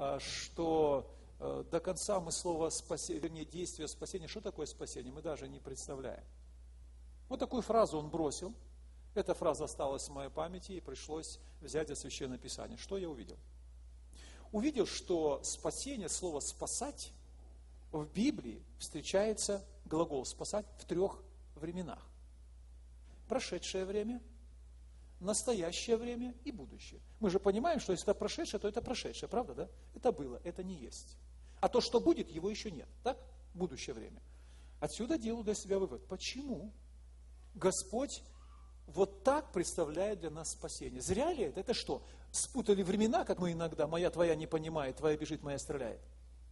что до конца мы слово спасение, вернее, действие спасения, что такое спасение, мы даже не представляем. Вот такую фразу он бросил. Эта фраза осталась в моей памяти, и пришлось взять за Священное Писание. Что я увидел? Увидел, что спасение, слово «спасать» в Библии встречается глагол «спасать» в 3 временах. Прошедшее время, настоящее время и будущее. Мы же понимаем, что если это прошедшее, то это прошедшее, правда, да? Это было, это не есть. А то, что будет, его еще нет. Так? Будущее время. Отсюда делаю для себя вывод. Почему Господь вот так представляет для нас спасение? Зря ли это? Это что? Спутали времена, как мы иногда, моя твоя не понимает, твоя бежит, моя стреляет.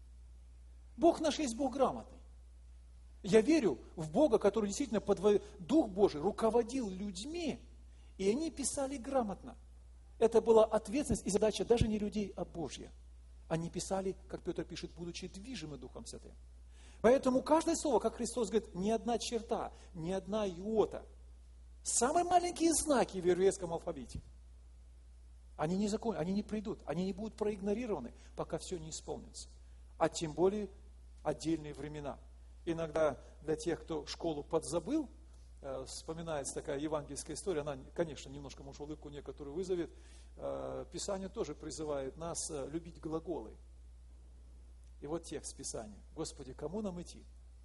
Бог наш есть Бог грамотный. Я верю в Бога, который действительно Дух Божий руководил людьми, и они писали грамотно. Это была ответственность и задача даже не людей, а Божья. Они писали, как Петр пишет, будучи движимы Духом Святым. Поэтому каждое слово, как Христос говорит, ни одна черта, ни одна иота. Самые маленькие знаки в еврейском алфавите. Они не придут, они не будут проигнорированы, пока все не исполнится. А тем более отдельные времена. Иногда для тех, кто школу подзабыл, вспоминается такая евангельская история, она, конечно, немножко, может, улыбку некоторую вызовет. Писание тоже призывает нас любить глаголы. И вот текст Писания. Господи, кому нам идти?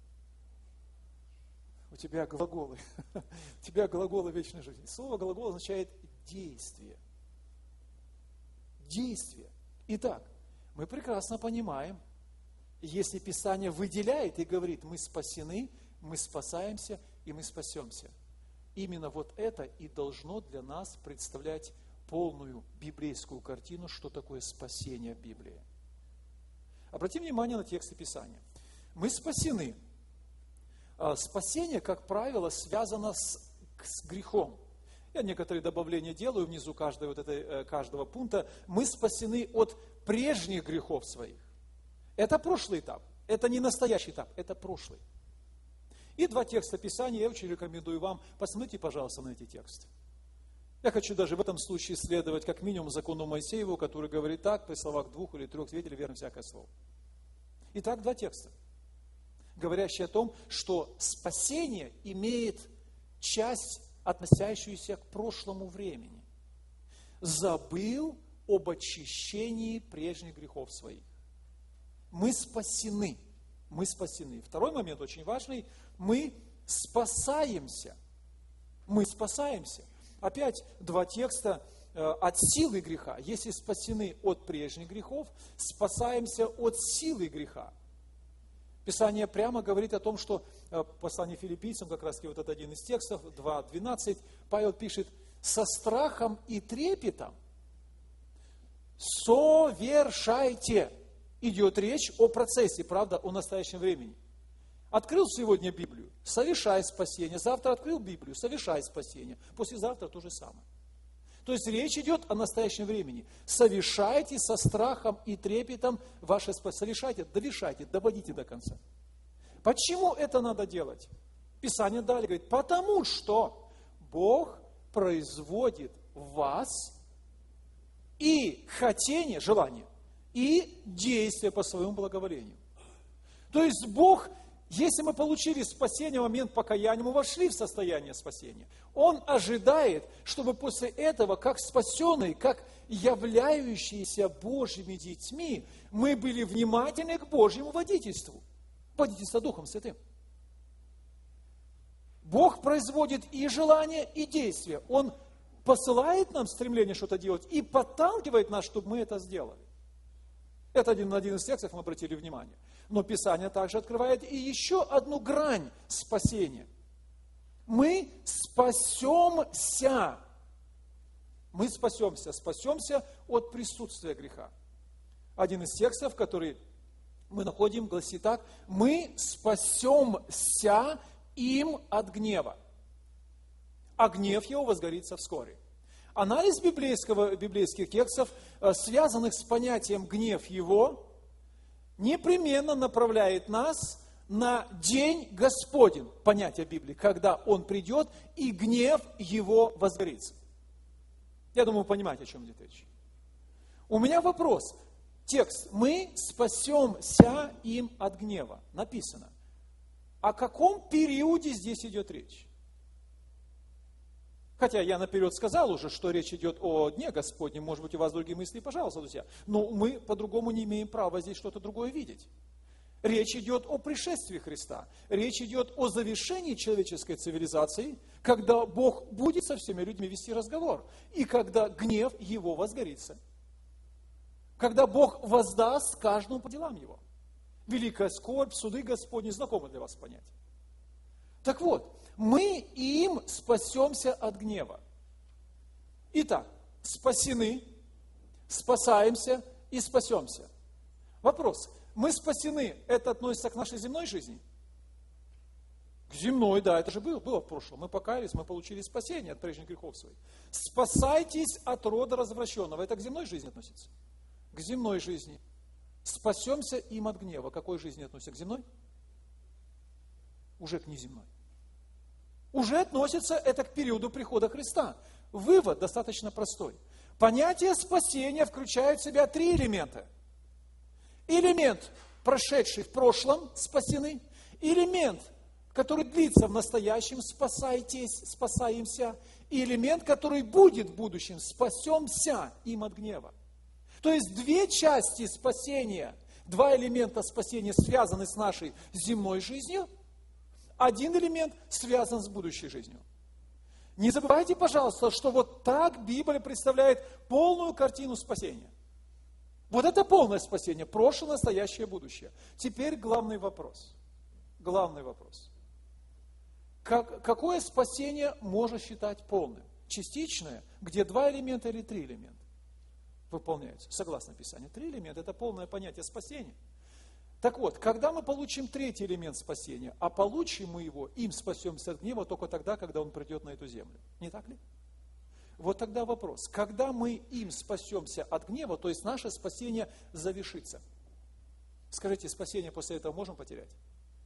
У тебя глаголы. У тебя глаголы вечной жизни. Слово глагол означает действие. Действие. Итак, мы прекрасно понимаем, если Писание выделяет и говорит, мы спасены, мы спасаемся и мы спасемся. Именно вот это и должно для нас представлять полную библейскую картину, что такое спасение в Библии. Обратим внимание на тексты Писания. Мы спасены. Спасение, как правило, связано с грехом. Я некоторые добавления делаю внизу каждого пункта. Мы спасены от прежних грехов своих. Это прошлый этап. Это не настоящий этап, это прошлый. И два текста Писания, я очень рекомендую вам, посмотрите, пожалуйста, на эти тексты. Я хочу даже в этом случае исследовать как минимум закону Моисееву, который говорит так, при словах 2 или 3 свидетелей верно всякое слово. Итак, два текста, говорящие о том, что спасение имеет часть, относящуюся к прошлому времени. Забыл об очищении прежних грехов своих. Мы спасены. Мы спасены. Второй момент очень важный. Мы спасаемся. Мы спасаемся. Опять два текста от силы греха. Если спасены от прежних грехов, спасаемся от силы греха. Писание прямо говорит о том, что послание филиппийцам, как раз вот это один из текстов, 2:12, Павел пишет, со страхом и трепетом совершайте. Идет речь о процессе, правда, о настоящем времени. Открыл сегодня Библию, совершай спасение. Завтра открыл Библию, совершай спасение. Послезавтра то же самое. То есть речь идет о настоящем времени. Совершайте со страхом и трепетом ваше спасение. Совершайте, довершайте, доводите до конца. Почему это надо делать? Писание далее говорит, потому что Бог производит в вас и хотение, желание, и действие по своему благоволению. То есть Бог, если мы получили спасение в момент покаяния, мы вошли в состояние спасения, Он ожидает, чтобы после этого, как спасенные, как являющиеся Божьими детьми, мы были внимательны к Божьему водительству. Водительство Духом Святым. Бог производит и желание, и действие. Он посылает нам стремление что-то делать и подталкивает нас, чтобы мы это сделали. Это один из текстов, мы обратили внимание. Но Писание также открывает и еще одну грань спасения. Мы спасемся. Мы спасемся от присутствия греха. Один из текстов, который мы находим, гласит так: мы спасемся им от гнева, а гнев его возгорится вскоре. Анализ библейских текстов, связанных с понятием «гнев его», непременно направляет нас на день Господень, понятие Библии, когда Он придет и гнев его возгорится. Я думаю, вы понимаете, о чем идет речь. У меня вопрос. Текст «Мы спасемся им от гнева» написано. О каком периоде здесь идет речь? Хотя я наперед сказал уже, что речь идет о Дне Господнем, может быть, у вас другие мысли, пожалуйста, друзья. Но мы по-другому не имеем права здесь что-то другое видеть. Речь идет о пришествии Христа. Речь идет о завершении человеческой цивилизации, когда Бог будет со всеми людьми вести разговор, и когда гнев его возгорится. Когда Бог воздаст каждому по делам его. Великая скорбь, суды Господни, знакомы для вас понятие. Так вот, мы им спасемся от гнева. Итак, спасены, спасаемся и спасемся. Вопрос. Мы спасены, это относится к нашей земной жизни? К земной, да, это же было в прошлом. Мы покаялись, мы получили спасение от прежних грехов своих. Спасайтесь от рода развращенного. Это к земной жизни относится? К земной жизни. Спасемся им от гнева. К какой жизни относится? К земной? Уже к неземной. Уже относится это к периоду прихода Христа. Вывод достаточно простой. Понятие спасения включает в себя три элемента. Элемент, прошедший в прошлом, спасены. Элемент, который длится в настоящем, спасаемся. И элемент, который будет в будущем, спасемся им от гнева. То есть две части спасения, два элемента спасения связаны с нашей земной жизнью, один элемент связан с будущей жизнью. Не забывайте, пожалуйста, что вот так Библия представляет полную картину спасения. Вот это полное спасение, прошлое, настоящее, будущее. Теперь главный вопрос. Главный вопрос. Какое спасение можно считать полным? Частичное, где два элемента или три элемента выполняются? Согласно Писанию, три элемента – это полное понятие спасения. Так вот, когда мы получим третий элемент спасения, а получим мы его, им спасемся от гнева только тогда, когда он придет на эту землю. Не так ли? Вот тогда вопрос. Когда мы им спасемся от гнева, то есть наше спасение завершится. Скажите, спасение после этого можем потерять?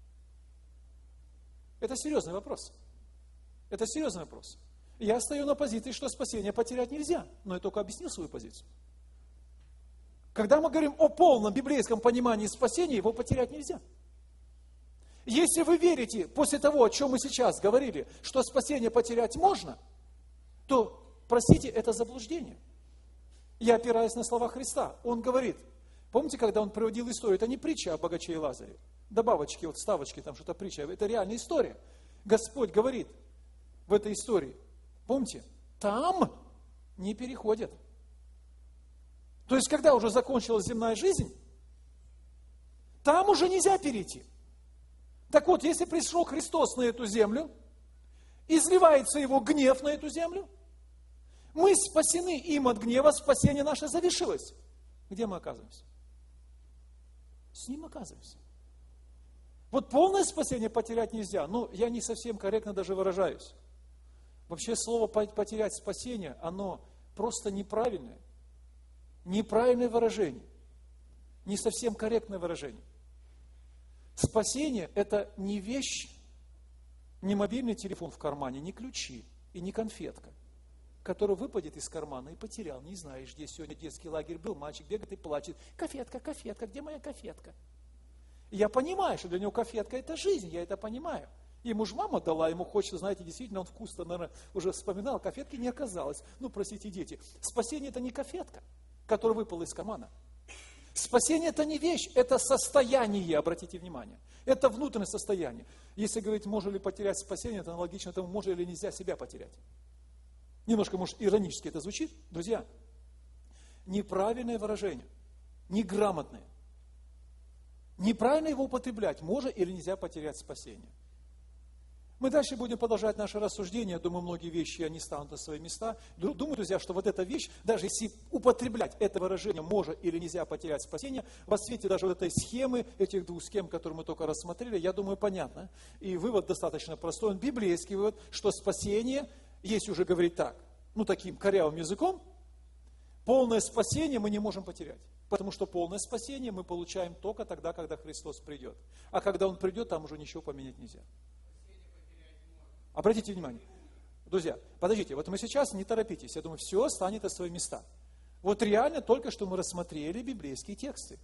Это серьезный вопрос. Это серьезный вопрос. Я стою на позиции, что спасение потерять нельзя, но я только объяснил свою позицию. Когда мы говорим о полном библейском понимании спасения, его потерять нельзя. Если вы верите, после того, о чем мы сейчас говорили, что спасение потерять можно, то, простите, это заблуждение. Я опираюсь на слова Христа. Он говорит, помните, когда он приводил историю, это не притча о богаче и Лазаре. Добавочки, вот вставочки, там что-то притча, это реальная история. Господь говорит в этой истории, помните, там не переходят. То есть, когда уже закончилась земная жизнь, там уже нельзя перейти. Так вот, если пришел Христос на эту землю, изливается его гнев на эту землю, мы спасены им от гнева, спасение наше завершилось. Где мы оказываемся? С ним оказываемся. Вот полное спасение потерять нельзя. Ну, я не совсем корректно даже выражаюсь. Вообще слово «потерять спасение», оно просто неправильное. Неправильное выражение. Не совсем корректное выражение. Спасение – это не вещь, не мобильный телефон в кармане, не ключи и не конфетка, который выпадет из кармана и потерял. Не знаешь, где сегодня детский лагерь был, мальчик бегает и плачет. Конфетка, конфетка, где моя конфетка? Я понимаю, что для него конфетка – это жизнь, я это понимаю. Ему же мама дала, ему хочется, знаете, действительно, он вкусно, наверное, уже вспоминал, конфетки не оказалось. Ну, простите, дети, спасение – это не конфетка, которая выпала из кармана. Спасение – это не вещь, это состояние, обратите внимание. Это внутреннее состояние. Если говорить, можно ли потерять спасение, это аналогично тому, можно или нельзя себя потерять. Немножко, может, иронически это звучит, друзья. Неправильное выражение, неграмотное. Неправильно его употреблять, можно или нельзя потерять спасение. Мы дальше будем продолжать наше рассуждение. Думаю, многие вещи, они станут на свои места. Думаю, друзья, что вот эта вещь, даже если употреблять это выражение «можно или нельзя потерять спасение», во свете даже вот этой схемы, этих двух схем, которые мы только рассмотрели, я думаю, понятно. И вывод достаточно простой, он библейский вывод, что спасение, если уже говорить так, ну таким корявым языком, полное спасение мы не можем потерять. Потому что полное спасение мы получаем только тогда, когда Христос придет. А когда Он придет, там уже ничего поменять нельзя. Обратите внимание. Друзья, подождите, вот мы сейчас, не торопитесь, я думаю, все станет на свои места. Вот реально только что мы рассмотрели библейские тексты.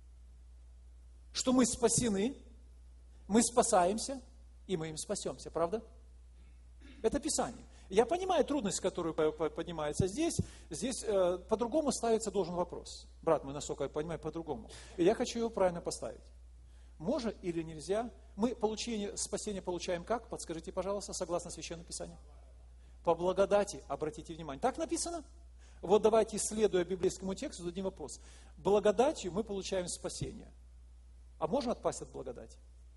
Что мы спасены, мы спасаемся, и мы им спасемся, правда? Это Писание. Я понимаю трудность, которая поднимается здесь. Здесь по-другому ставится должен вопрос. Брат мой, насколько я понимаю, по-другому. И я хочу его правильно поставить. Можно или нельзя? Мы спасение получаем как? Подскажите, пожалуйста, согласно Священному Писанию. По благодати, обратите внимание. Так написано? Вот давайте, исследуя библейскому тексту, зададим вопрос. Благодатью мы получаем спасение. А можно отпасть от благодати?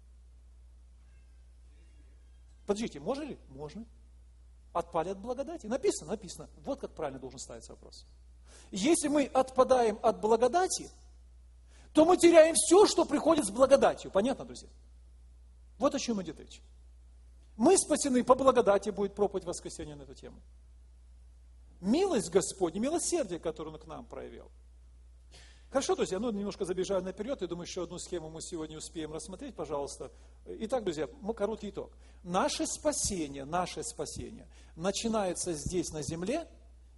Подождите, можно ли? Можно. Отпали от благодати. Написано. Вот как правильно должен ставиться вопрос. Если мы отпадаем от благодати, то мы теряем все, что приходит с благодатью. Понятно, друзья? Вот о чем идет речь. Мы спасены по благодати, будет проповедь воскресенья на эту тему. Милость Господня, милосердие, которое Он к нам проявил. Хорошо, друзья, немножко забежаю наперед, я думаю, еще одну схему мы сегодня успеем рассмотреть, пожалуйста. Итак, друзья, короткий итог. Наше спасение начинается здесь, на земле,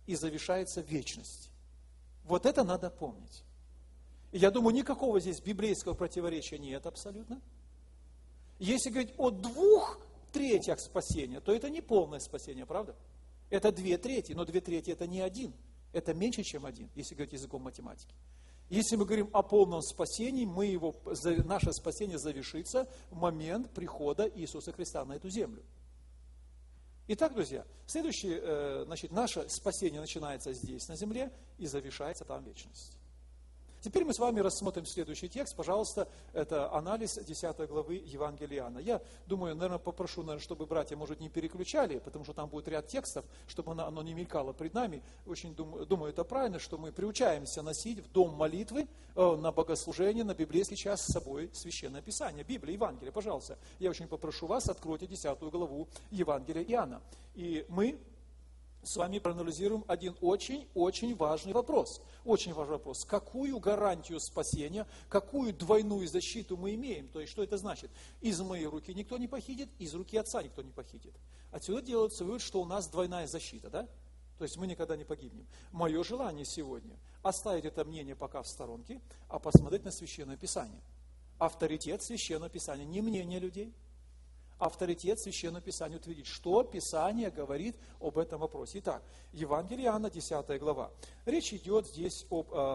и завершается в вечности. Вот это надо помнить. И я думаю, никакого здесь библейского противоречия нет абсолютно. Если говорить о 2/3 спасения, то это не полное спасение, правда? Это 2/3, но 2/3 это не один. Это меньше, чем один, если говорить языком математики. Если мы говорим о полном спасении, наше спасение завершится в момент прихода Иисуса Христа на эту землю. Итак, друзья, следующее, наше спасение начинается здесь, на земле, и завершается там в вечности. Теперь мы с вами рассмотрим следующий текст. Пожалуйста, это анализ 10 главы Евангелия Иоанна. Я думаю, наверное, попрошу, чтобы братья, может, не переключали, потому что там будет ряд текстов, чтобы оно не мелькало пред нами. Очень думаю, это правильно, что мы приучаемся носить в дом молитвы, на богослужение, на библейский час с собой Священное Писание, Библия, Евангелие. Пожалуйста, я очень попрошу вас, откройте 10 главу Евангелия Иоанна. И мы с вами проанализируем один очень важный вопрос. Очень важный вопрос. Какую гарантию спасения, какую двойную защиту мы имеем? То есть, что это значит? Из моей руки никто не похитит, из руки Отца никто не похитит. Отсюда делается вывод, что у нас двойная защита, да? То есть, мы никогда не погибнем. Мое желание сегодня оставить это мнение пока в сторонке, а посмотреть на Священное Писание. Авторитет Священного Писания, не мнение людей. Авторитет Священного Писания утвердить, что Писание говорит об этом вопросе. Итак, Евангелие Иоанна, 10 глава. Речь идет здесь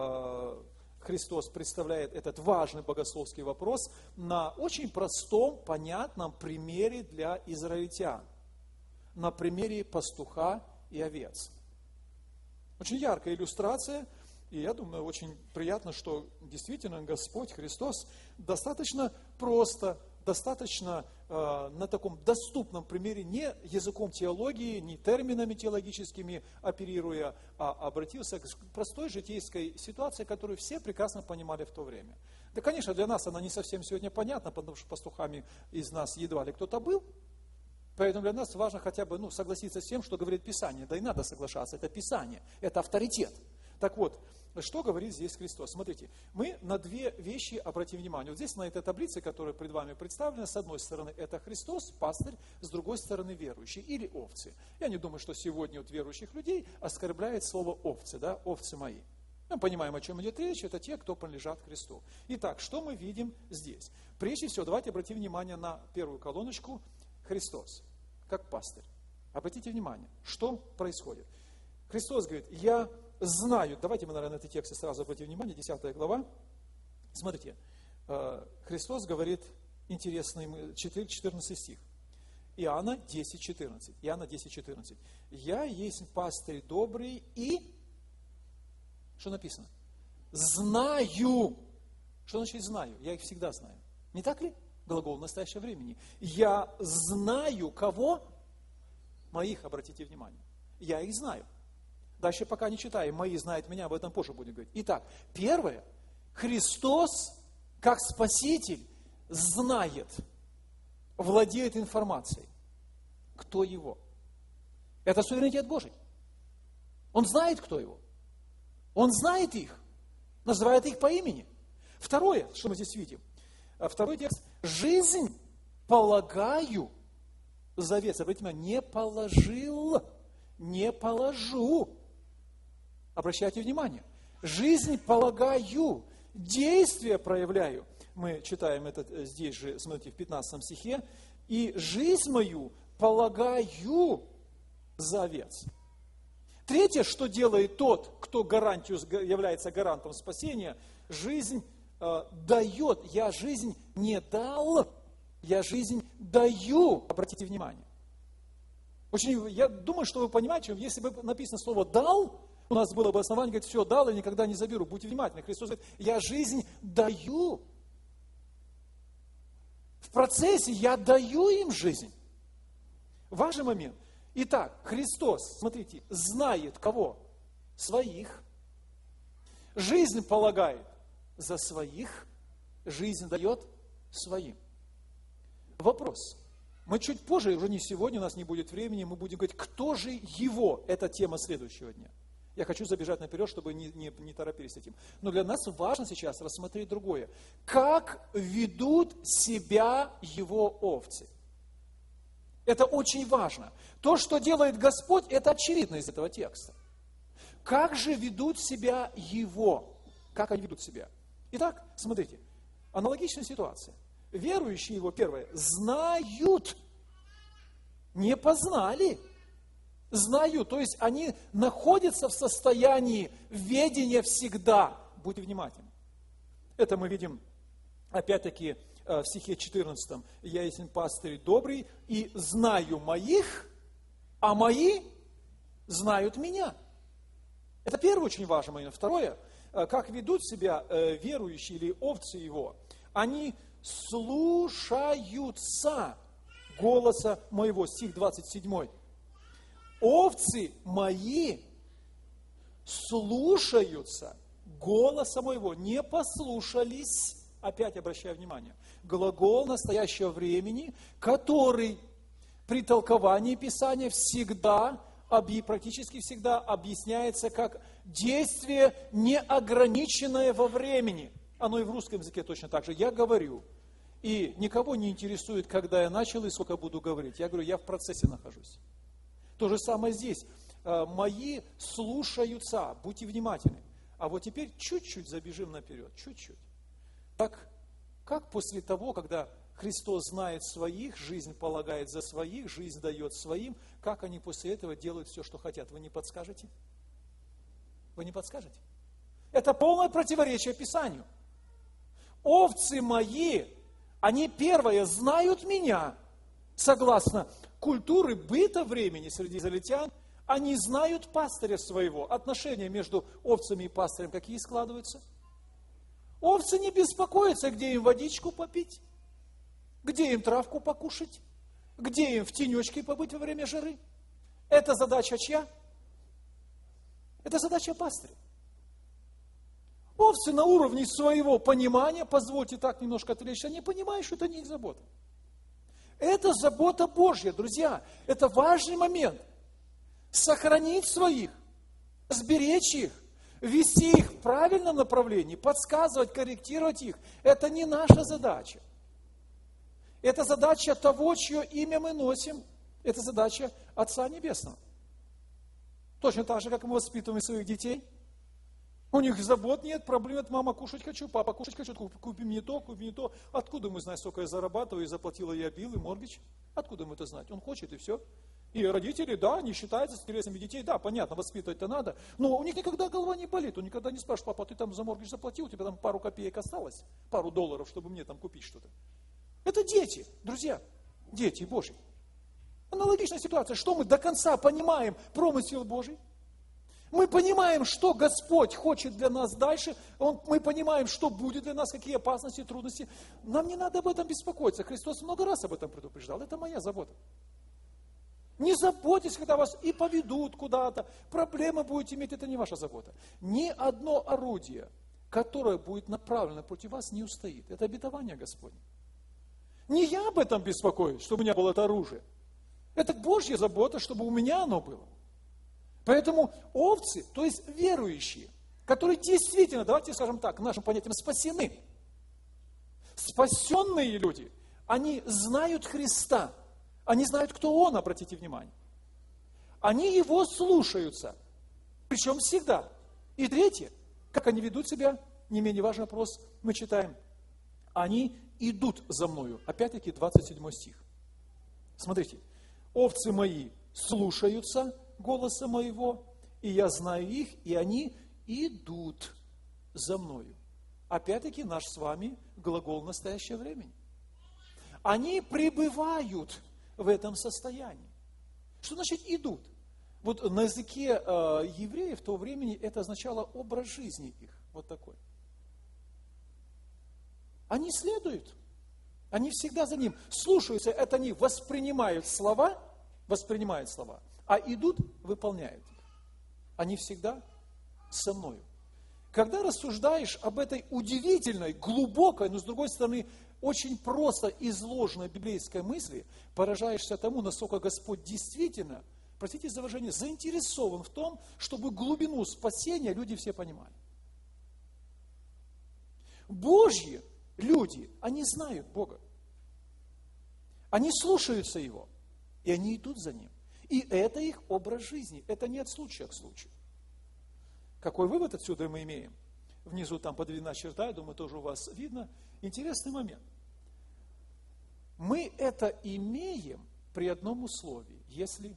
Христос представляет этот важный богословский вопрос на очень простом, понятном примере для израильтян. На примере пастуха и овец. Очень яркая иллюстрация. И я думаю, очень приятно, что действительно Господь Христос достаточно просто, достаточно на таком доступном примере, не языком теологии, не терминами теологическими оперируя, а обратился к простой житейской ситуации, которую все прекрасно понимали в то время. Да, конечно, для нас она не совсем сегодня понятна, потому что пастухами из нас едва ли кто-то был. Поэтому для нас важно хотя бы согласиться с тем, что говорит Писание. Да и надо соглашаться, это Писание, это авторитет. Так вот, что говорит здесь Христос? Смотрите, мы на две вещи обратим внимание. Вот здесь на этой таблице, которая пред вами представлена, с одной стороны это Христос, пастырь, с другой стороны верующие или овцы. Я не думаю, что сегодня верующих людей оскорбляет слово овцы, да, овцы мои. Мы понимаем, о чем идет речь, это те, кто принадлежат Христу. Итак, что мы видим здесь? Прежде всего, давайте обратим внимание на первую колоночку Христос, как пастырь. Обратите внимание, что происходит. Христос говорит, я знаю, давайте мы, наверное, на эти тексты сразу обратим внимание, 10 глава. Смотрите, Христос говорит интересный, 14 стих. Иоанна 10:14. Иоанна 10:14. Я есть пастырь добрый и, что написано? Знаю. Что значит знаю? Я их всегда знаю. Не так ли? Глагол настоящего времени. Я знаю кого? Моих, обратите внимание. Я их знаю. Дальше пока не читаем, мои знают меня, об этом позже будем говорить. Итак, первое, Христос, как Спаситель, знает, владеет информацией. Кто его? Это суверенитет Божий. Он знает, кто его. Он знает их, называет их по имени. Второе, что мы здесь видим, второй текст, жизнь полагаю за овец. Обратите внимание, не положил, не положу. Обращайте внимание. Жизнь полагаю, действие проявляю. Мы читаем это здесь же, смотрите, в 15 стихе. И жизнь мою полагаю за овец. Третье, что делает тот, кто является гарантом спасения, жизнь дает. Я жизнь не дал, я жизнь даю. Обратите внимание. Я думаю, что вы понимаете, если бы написано слово «дал», у нас было бы основание говорить, все, дал и никогда не заберу. Будьте внимательны. Христос говорит, я жизнь даю. В процессе я даю им жизнь. Важный момент. Итак, Христос, смотрите, знает кого? Своих. Жизнь полагает за своих, жизнь дает своим. Вопрос. Мы чуть позже, уже не сегодня, у нас не будет времени, мы будем говорить, кто же его? Это тема следующего дня. Я хочу забежать наперед, чтобы не торопились с этим. Но для нас важно сейчас рассмотреть другое. Как ведут себя его овцы? Это очень важно. То, что делает Господь, это очевидно из этого текста. как же ведут себя его? Как они ведут себя? Итак, смотрите, аналогичная ситуация. Верующие его, первое, знают, не познали, знают, то есть они находятся в состоянии ведения всегда. Будьте внимательны. Это мы видим, опять-таки, в стихе 14. «Я есть пастырь добрый, и знаю моих, а мои знают меня». Это первое очень важное момент. Второе, как ведут себя верующие или овцы его. Они слушаются голоса моего. Стих 27. Овцы мои слушаются голоса моего. Не послушались. Опять обращаю внимание. Глагол настоящего времени, который при толковании Писания всегда, практически всегда объясняется как действие неограниченное во времени. Оно и в русском языке точно так же. Я говорю, и никого не интересует, когда я начал и сколько буду говорить. Я говорю, я в процессе нахожусь. То же самое здесь. Мои слушаются, будьте внимательны. А вот теперь чуть-чуть забежим наперед, чуть-чуть. Так, как после того, когда Христос знает своих, жизнь полагает за своих, жизнь дает своим, как они после этого делают все, что хотят? Вы не подскажете? Вы не подскажете? Это полное противоречие Писанию. Овцы мои, они первое знают меня, согласно культуре быта времени среди израильтян, они знают пастыря своего. Отношения между овцами и пастырем какие складываются? Овцы не беспокоятся, где им водичку попить, где им травку покушать, где им в тенечке побыть во время жары. Это задача чья? Это задача пастыря. Овцы на уровне своего понимания, позвольте так немножко отвлечься, они понимают, что это не их забота. Это забота Божья, друзья. Это важный момент. Сохранить своих, сберечь их, вести их в правильном направлении, подсказывать, корректировать их. Это не наша задача. Это задача того, чье имя мы носим. Это задача Отца Небесного. Точно так же, как мы воспитываем своих детей. У них забот нет, проблем нет. Мама, кушать хочу, папа, кушать хочу, купи мне то, купи мне то. Откуда мы знаем, сколько я зарабатываю, и заплатила я билл и моргидж? Откуда мы это знать? Он хочет, и все. И родители, да, не считаются с интересами детей, да, понятно, воспитывать-то надо, но у них никогда голова не болит, он никогда не спрашивает, папа, ты там за моргидж заплатил, у тебя там пару копеек осталось, пару долларов, чтобы мне там купить что-то. Это дети, друзья, дети Божьи. Аналогичная ситуация, что мы до конца понимаем промысел Божий, мы понимаем, что Господь хочет для нас дальше, мы понимаем, что будет для нас, какие опасности, трудности. Нам не надо об этом беспокоиться, Христос много раз об этом предупреждал, это моя забота. Не заботьтесь, когда вас и поведут куда-то, проблемы будете иметь, это не ваша забота. Ни одно орудие, которое будет направлено против вас, не устоит. Это обетование Господне. Не я об этом беспокоюсь, чтобы у меня было это оружие. Это Божья забота, чтобы у меня оно было. Поэтому овцы, то есть верующие, которые действительно, давайте скажем так, нашим понятием, спасены. Спасенные люди, они знают Христа. Они знают, кто Он, обратите внимание. Они Его слушаются, причем всегда. И третье, как они ведут себя, не менее важный вопрос, мы читаем. Они идут за мною. Опять-таки 27 стих. Смотрите. Овцы мои слушаются голоса моего, и я знаю их, и они идут за мною. Опять-таки наш с вами глагол настоящего времени. Они пребывают в этом состоянии. Что значит идут? Вот на языке евреев в то времени это означало образ жизни их. Вот такой. Они следуют. Они всегда за ним. Слушаются, это они воспринимают слова, а идут, выполняют их. Они всегда со мною. Когда рассуждаешь об этой удивительной, глубокой, но с другой стороны, очень просто изложенной библейской мысли, поражаешься тому, насколько Господь действительно, простите за выражение, заинтересован в том, чтобы глубину спасения люди все понимали. Божьи люди, они знают Бога. Они слушаются Его, и они идут за Ним. И это их образ жизни, это не от случая к случаю. Какой вывод отсюда мы имеем? Внизу там подведена черта, я думаю, тоже у вас видно. Интересный момент. Мы это имеем при одном условии, если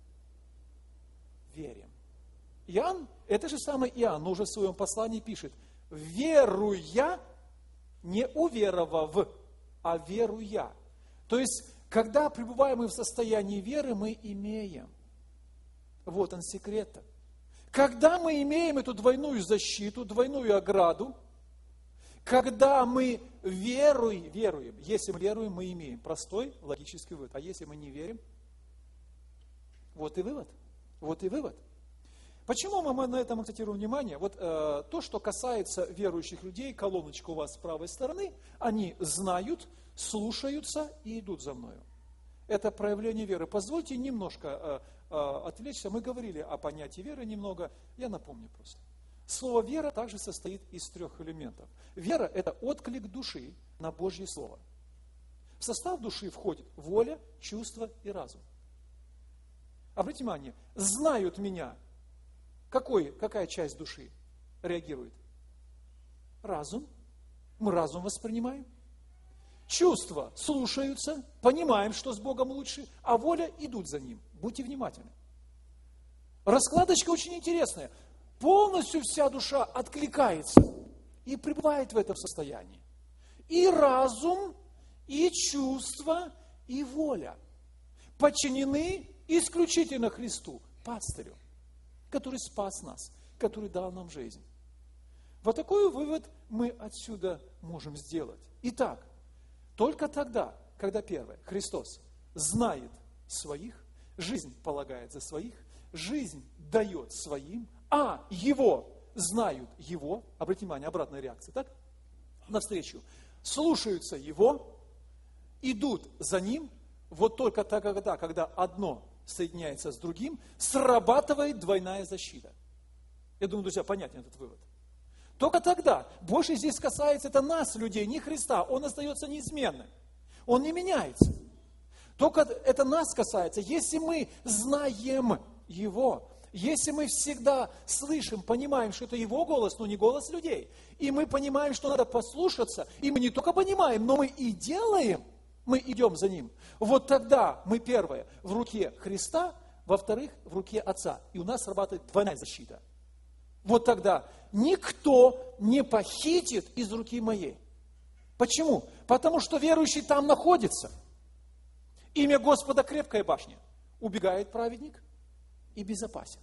верим. Иоанн, это же самый Иоанн, но уже в своем послании пишет, веруя, не уверовав, а веруя. То есть, когда пребываем мы в состоянии веры, мы имеем. Вот он секрет. Когда мы имеем эту двойную защиту, двойную ограду, когда мы веруем, если мы веруем, мы имеем. Простой логический вывод. А если мы не верим? Вот и вывод. Вот и вывод. Почему мы на этом акцентируем внимание? Вот то, что касается верующих людей, колоночка у вас с правой стороны, они знают, слушаются и идут за мною. Это проявление веры. Позвольте немножко отвлечься. Мы говорили о понятии веры немного. Я напомню просто. Слово вера также состоит из 3 элементов. Вера – это отклик души на Божье Слово. В состав души входит воля, чувство и разум. Обратите внимание, знают меня. Какая часть души реагирует? Разум. Мы разум воспринимаем. Чувства слушаются, понимаем, что с Богом лучше, а воля идут за Ним. Будьте внимательны. Раскладочка очень интересная. Полностью вся душа откликается и пребывает в этом состоянии. И разум, и чувства, и воля подчинены исключительно Христу, пастырю, который спас нас, который дал нам жизнь. Вот такой вывод мы отсюда можем сделать. Итак, только тогда, когда первое, Христос знает своих, жизнь полагает за своих, жизнь дает своим, а Его знают Его, обратите внимание, обратная реакция, так? Навстречу. Слушаются Его, идут за Ним, вот только тогда, когда одно соединяется с другим, срабатывает двойная защита. Я думаю, друзья, понятен этот вывод. Только тогда, больше здесь касается это нас, людей, не Христа, Он остается неизменным, Он не меняется. Только это нас касается, если мы знаем Его, если мы всегда слышим, понимаем, что это Его голос, но не голос людей, и мы понимаем, что надо послушаться, и мы не только понимаем, но мы и делаем, мы идем за Ним. Вот тогда мы, первое, в руке Христа, во-вторых, в руке Отца. И у нас срабатывает двойная защита. Вот тогда никто не похитит из руки моей. Почему? Потому что верующий там находится. Имя Господа крепкая башня. Убегает праведник и безопасен.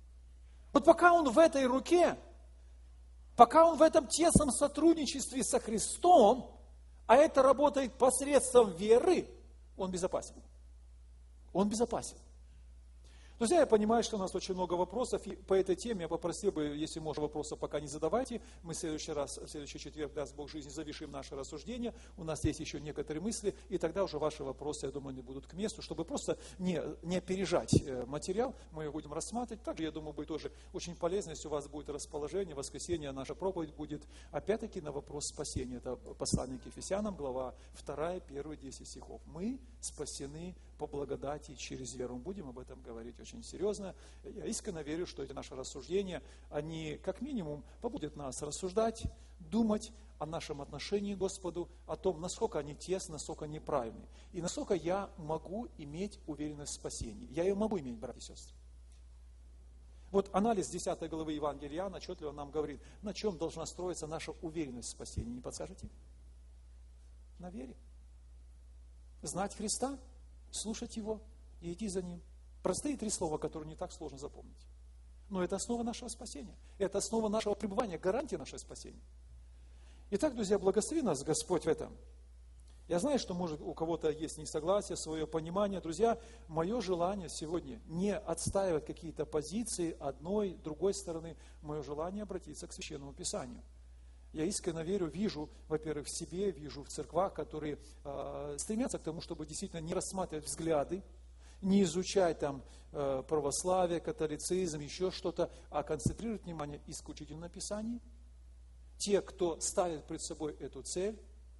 Вот пока он в этой руке, пока он в этом тесном сотрудничестве со Христом, а это работает посредством веры, он безопасен. Он безопасен. Друзья, я понимаю, что у нас очень много вопросов, и по этой теме я попросил бы, если можно, вопросов пока не задавайте. Мы в следующий четверг, даст Бог жизни, завершим наше рассуждение. У нас есть еще некоторые мысли, и тогда уже ваши вопросы, я думаю, не будут к месту, чтобы просто не опережать материал, мы его будем рассматривать. Также, я думаю, будет тоже очень полезно, если у вас будет расположение, в воскресенье наша проповедь будет, опять-таки, на вопрос спасения. Это послание к Ефесянам, глава 2, первые 10 стихов. Мы спасены по благодати через веру. Мы будем об этом говорить очень серьезно. Я искренне верю, что эти наши рассуждения, они как минимум побудят нас рассуждать, думать о нашем отношении к Господу, о том, насколько они тесны, насколько они правильны. И насколько я могу иметь уверенность в спасении. Я ее могу иметь, братья и сестры. Вот анализ 10 главы Евангелия Иоанна отчетливо нам говорит, на чем должна строиться наша уверенность в спасении. Не подскажете? На вере. Знать Христа, слушать Его и идти за Ним. Простые 3 слова, которые не так сложно запомнить. Но это основа нашего спасения. Это основа нашего пребывания, гарантия нашего спасения. Итак, друзья, благослови нас Господь в этом. Я знаю, что, может, у кого-то есть несогласие, свое понимание. Друзья, мое желание сегодня не отстаивать какие-то позиции одной, другой стороны. Мое желание обратиться к Священному Писанию. Я искренне верю, вижу, во-первых, в себе, вижу в церквах, которые стремятся к тому, чтобы действительно не рассматривать взгляды, не изучать там православие, католицизм, еще что-то, а концентрировать внимание исключительно на Писании. Те, кто ставит перед собой эту цель,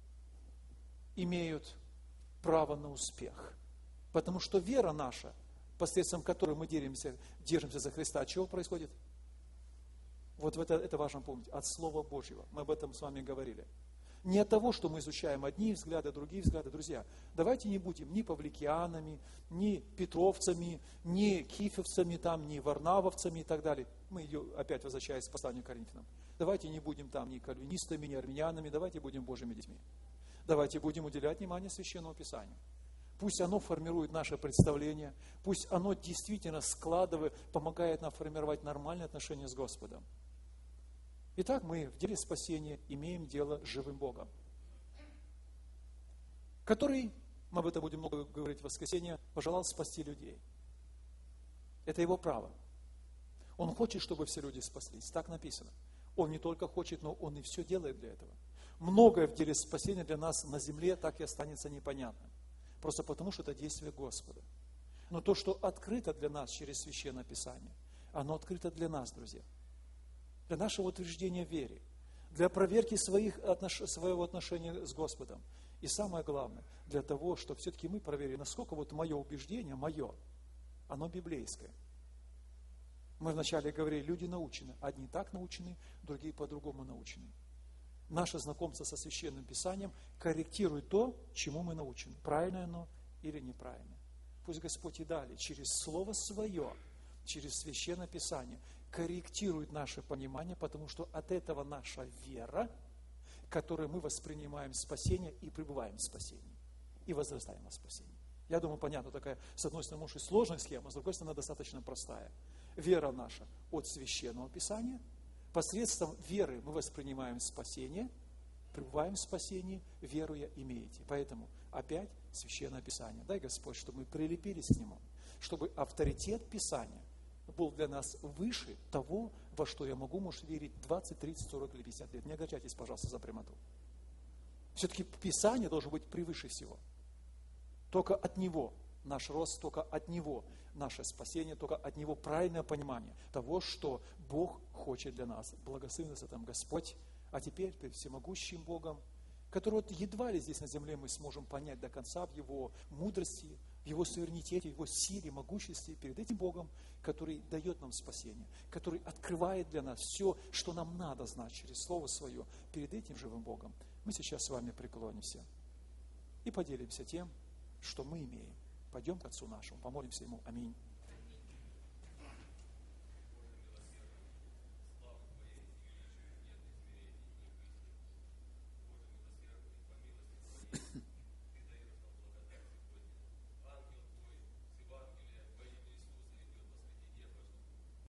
имеют право на успех. Потому что вера наша, посредством которой мы держимся за Христа, от чего происходит? Вот это важно помнить. От Слова Божьего. Мы об этом с вами говорили. Не от того, что мы изучаем одни взгляды, другие взгляды. Друзья, давайте не будем ни павликианами, ни петровцами, ни кифовцами, ни варнавовцами и так далее. Мы, опять возвращаясь к посланию к Коринфянам. Давайте не будем там ни кальвинистами, ни армянами, давайте будем Божьими детьми. Давайте будем уделять внимание Священному Писанию. Пусть оно формирует наше представление, пусть оно действительно складывает, помогает нам формировать нормальные отношения с Господом. Итак, мы в деле спасения имеем дело с живым Богом, который, мы об этом будем много говорить в воскресенье, пожелал спасти людей. Это его право. Он хочет, чтобы все люди спаслись. Так написано. Он не только хочет, но он и все делает для этого. Многое в деле спасения для нас на земле так и останется непонятным. Просто потому, что это действие Господа. Но то, что открыто для нас через Священное Писание, оно открыто для нас, друзья. Для нашего утверждения в вере, для проверки своего отношения с Господом. И самое главное, для того, чтобы все-таки мы проверили, насколько мое убеждение, оно библейское. Мы вначале говорили, люди научены. Одни так научены, другие по-другому научены. Наше знакомство со Священным Писанием корректирует то, чему мы научены. Правильно оно или неправильно. Пусть Господь и далее через Слово Свое, через Священное Писание корректирует наше понимание, потому что от этого наша вера, которой мы воспринимаем спасение и пребываем в спасении, и возрастаем во спасении. Я думаю, понятно, такая, с одной стороны, может, и сложная схема, с другой стороны, достаточно простая. Вера наша от Священного Писания, посредством веры мы воспринимаем спасение, пребываем в спасении, веруя имеете. Поэтому опять Священное Писание. Дай, Господь, чтобы мы прилепились к нему, чтобы авторитет Писания был для нас выше того, во что я могу, может, верить 20, 30, 40 или 50 лет. Не огорчайтесь, пожалуйста, за прямоту. Все-таки Писание должно быть превыше всего. Только от него наш рост, только от него наше спасение, только от него правильное понимание того, что Бог хочет для нас. Благослови нас этом Господь. А теперь перед всемогущим Богом, которого едва ли здесь на земле мы сможем понять до конца в Его мудрости, в Его суверенитете, в Его силе, могуществе, перед этим Богом, который дает нам спасение, который открывает для нас все, что нам надо знать через Слово Свое, перед этим живым Богом. Мы сейчас с вами преклонимся и поделимся тем, что мы имеем. Пойдем к Отцу нашему, помолимся Ему. Аминь.